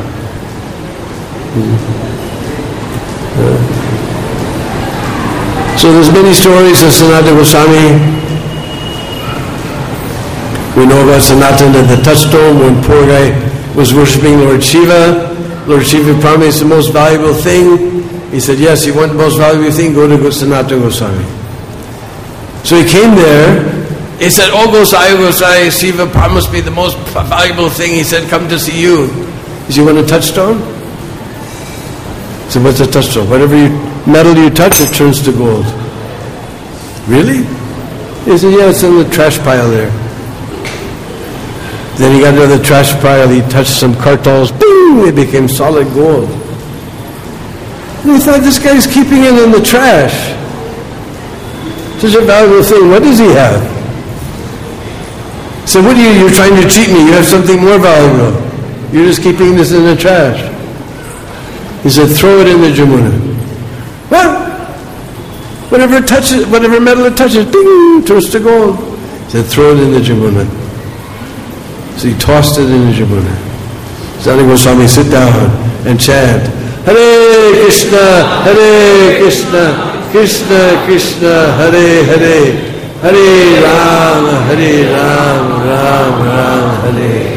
So there's many stories of Sanatana Goswami. We know about Sanatana at the touchstone when poor guy was worshipping Lord Shiva. Lord Shiva promised the most valuable thing. He said, yes, you want the most valuable thing? Go to Sanatana Goswami. So he came there. He said, oh Gosai, Shiva promised me the most valuable thing. He said, come to see you. He said, you want a touchstone? He said, what's a touchstone? Whatever metal you touch, it turns to gold. Really? He said, yeah, it's in the trash pile there. Then he got into the trash pile, he touched some kartals, boom, it became solid gold. And he thought, this guy's keeping it in the trash. Such a valuable thing, what does he have? So what are you're trying to cheat me, you have something more valuable. You're just keeping this in the trash. He said, throw it in the Jamuna. What? Whatever metal it touches, ding, turns to gold. He said, throw it in the Jamuna. So he tossed it in the Jamuna. Sanatana Goswami sit down and chant, Hare Krishna, Krishna Krishna, Hare Hare, Hare Rama, Ram Ram, Hare.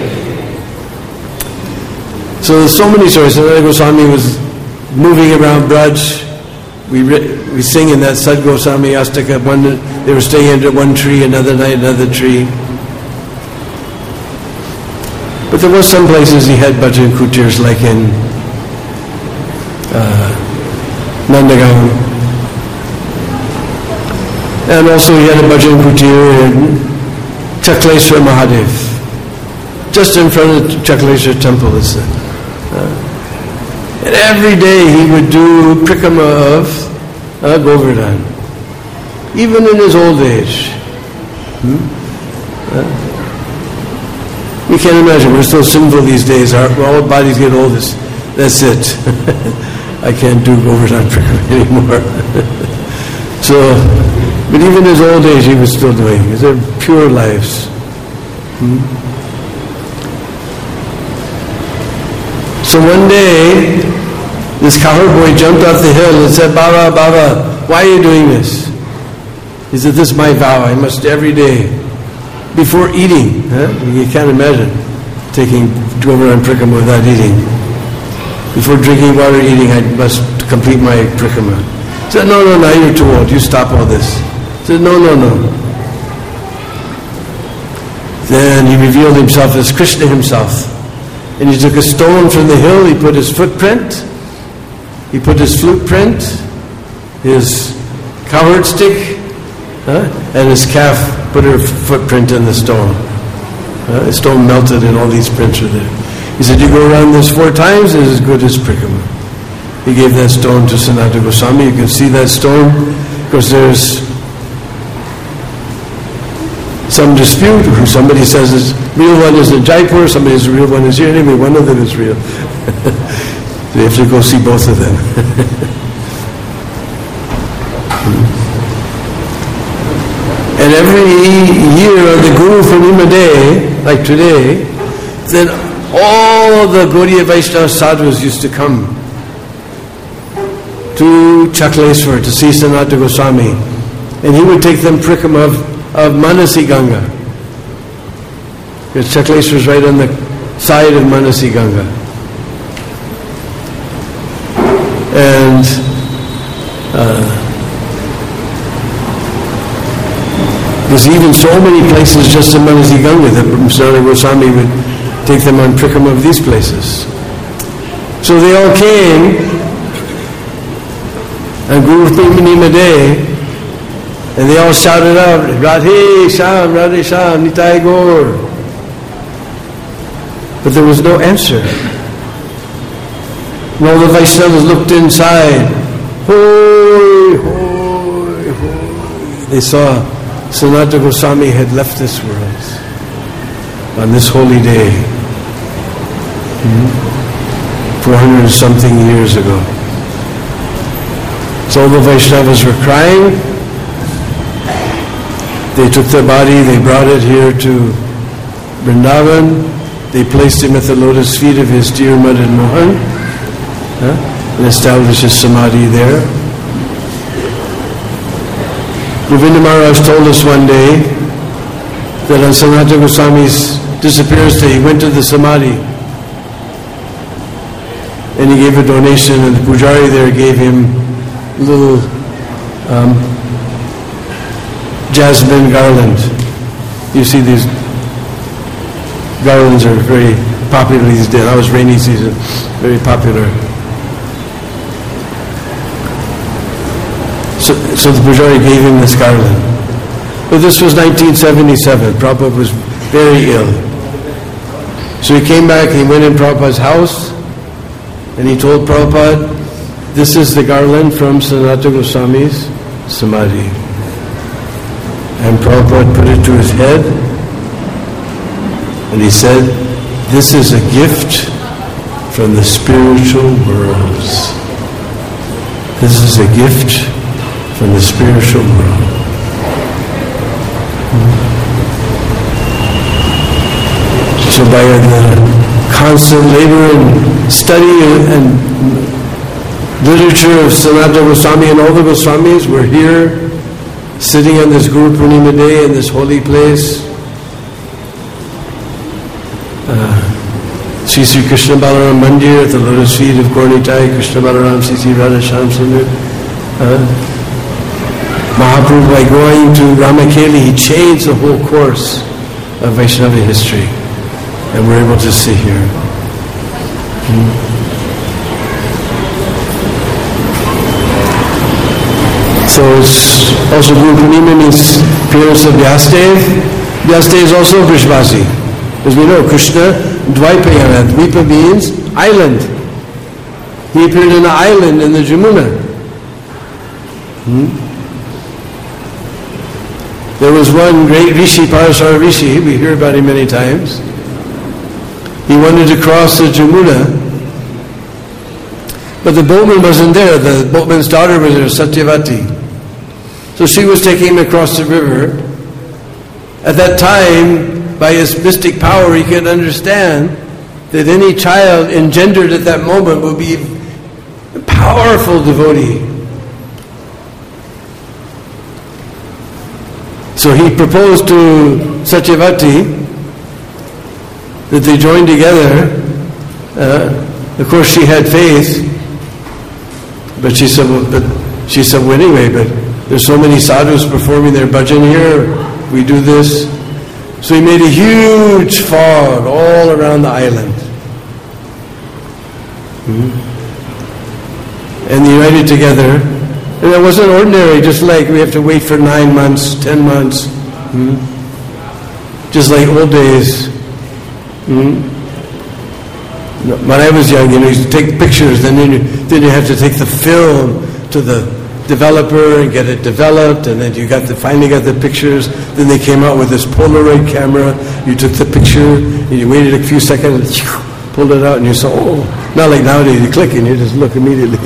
So there's so many stories. Sanatana Goswami was moving around Braj. We sing in that Sad Goswami Astaka. They were staying under one tree, another night another tree. But there was some places he had bhajan kutirs, like in Nandagaon. And also he had a bhajan kutir in Chakleshwar Mahadev. Just in front of Chakleshwar temple. And every day he would do prikrama of Govardhan. Even in his old age. You can't imagine, we're so sinful these days, our old bodies get old, that's it. I can't do Govardhan prikrama anymore. So, but even in his old age he was still doing it. They're pure lives. So one day, this cowherd boy jumped off the hill and said, Baba, why are you doing this? He said, this is my vow, I must every day, before eating, you can't imagine taking Govardhan prikrama without eating. Before drinking water, eating, I must complete my prikrama. He said, no, now you're too old, you stop all this. He said, no. Then he revealed himself as Krishna himself. And he took a stone from the hill, he put his footprint, he put his flute print, his cowherd stick, and his calf put her footprint in the stone. The stone melted and all these prints are there. He said, you go around this 4 times, it's as good as prikrama. He gave that stone to Sanatana Goswami. You can see that stone, because there's some dispute. Somebody says the real one is in Jaipur, somebody says the real one is here. Anyway, one of them is real. So you have to go see both of them. And every year on the Guru Purnima Day, like today, then all the Gaudiya Vaishnava sadhus used to come to Chakleshwar to see Sanatana Goswami. And he would take them prikrama of Manasi Ganga. Because Chakleshwar is right on the side of Manasi Ganga. And there's even so many places just in Manasi Ganga that Sanatana Goswami would take them on prikrama of these places. So they all came on Guru Purnima Day, and they all shouted out, Radhe Sham, Nitai Gaur. But there was no answer. And all the Vaishnavas looked inside. Hoi, hoi. they saw Sanatana Goswami had left this world on this holy day, 400 something years ago. So all the Vaishnavas were crying. They took the body, they brought it here to Vrindavan. They placed him at the lotus feet of his dear Madan Mohan and established his samadhi there. Govinda Maharaj told us one day that on Sanatana Goswami's disappearance day, he went to the samadhi and he gave a donation, and the pujari there gave him a little jasmine garland. You see, these garlands are very popular these days. Now it's rainy season, very popular. So the pujari gave him this garland. But this was 1977. Prabhupada was very ill. So he came back, he went in Prabhupada's house, and he told Prabhupada, this is the garland from Sanatana Goswami's samadhi. And Prabhupada put it to his head, and he said, this is a gift from the spiritual worlds. This is a gift from the spiritual world. So by the constant labor and study and literature of Sanatana Goswami and all the Goswamis, we're here sitting on this Guru Purnima day in this holy place. Sri Sri Krishna Balaram Mandir at the lotus feet of Gaura-Nitai, Krishna Balaram, Sri Sri Radha Shyam Sundar. Mahaprabhu, by going to Ramakeli, he changed the whole course of Vaishnava history. And we're able to see here. So it's also Guru Purnima means appearance of Vyasadeva. Vyasadeva is also Vrishvasi. As we know, Krishna, Dvaipayana. Dvipa means island. He appeared in an island in the Jamuna. There was one great Rishi, Parasara Rishi, we hear about him many times. He wanted to cross the Jamuna, but the boatman wasn't there. The boatman's daughter was there, Satyavati. So she was taking him across the river. At that time, by his mystic power, he could understand that any child engendered at that moment would be a powerful devotee. So he proposed to Satyavati that they joined together. Of course, she had faith, but she said, well, anyway, but there's so many sadhus performing their bhajan here, we do this. So he made a huge fog all around the island. And they united together. And it wasn't ordinary, just like we have to wait for 9 months, 10 months. Just like old days. When I was young, you take pictures, then you have to take the film to the developer and get it developed, and then finally got the pictures. Then they came out with this Polaroid camera. You took the picture, and you waited a few seconds, and pulled it out, and you saw, not like nowadays, you click and you just look immediately.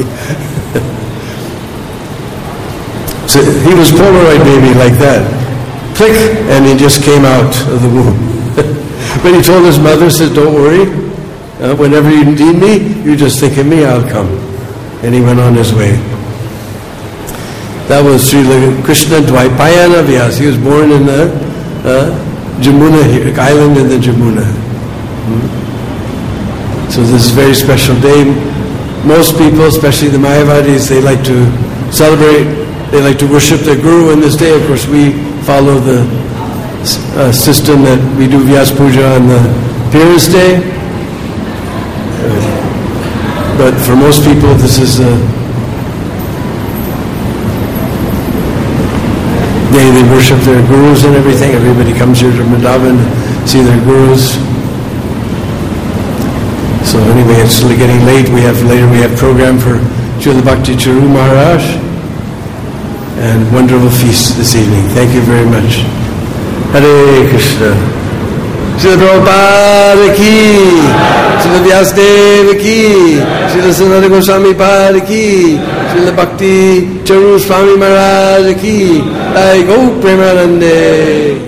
So he was Polaroid baby like that. Click, and he just came out of the womb. But he told his mother, said, don't worry, whenever you need me, you just think of me, I'll come. And he went on his way. That was Sri Krishna Dvaipayana Vyas. He was born in the Jamuna island in the Jamuna. So this is a very special day. Most people, especially the Mayavadis, they like to celebrate, they like to worship their Guru on this day. Of course, we follow the system that we do Vyas Puja on the Appearance Day. But for most people, this is a they worship their gurus and everything. Everybody comes here to Vrindavan to see their gurus. So anyway, it's getting late. Later we have program for Srila Bhakti Charu Maharaj. and wonderful feast this evening. Thank you very much. Hare Krishna. Srila Prabhupada ki, Srila Vyasadeva ki, Srila Sanatana Goswami Pada ki, Srila Bhakti Charu Swami Maharaj ki, Jai Go Premanande.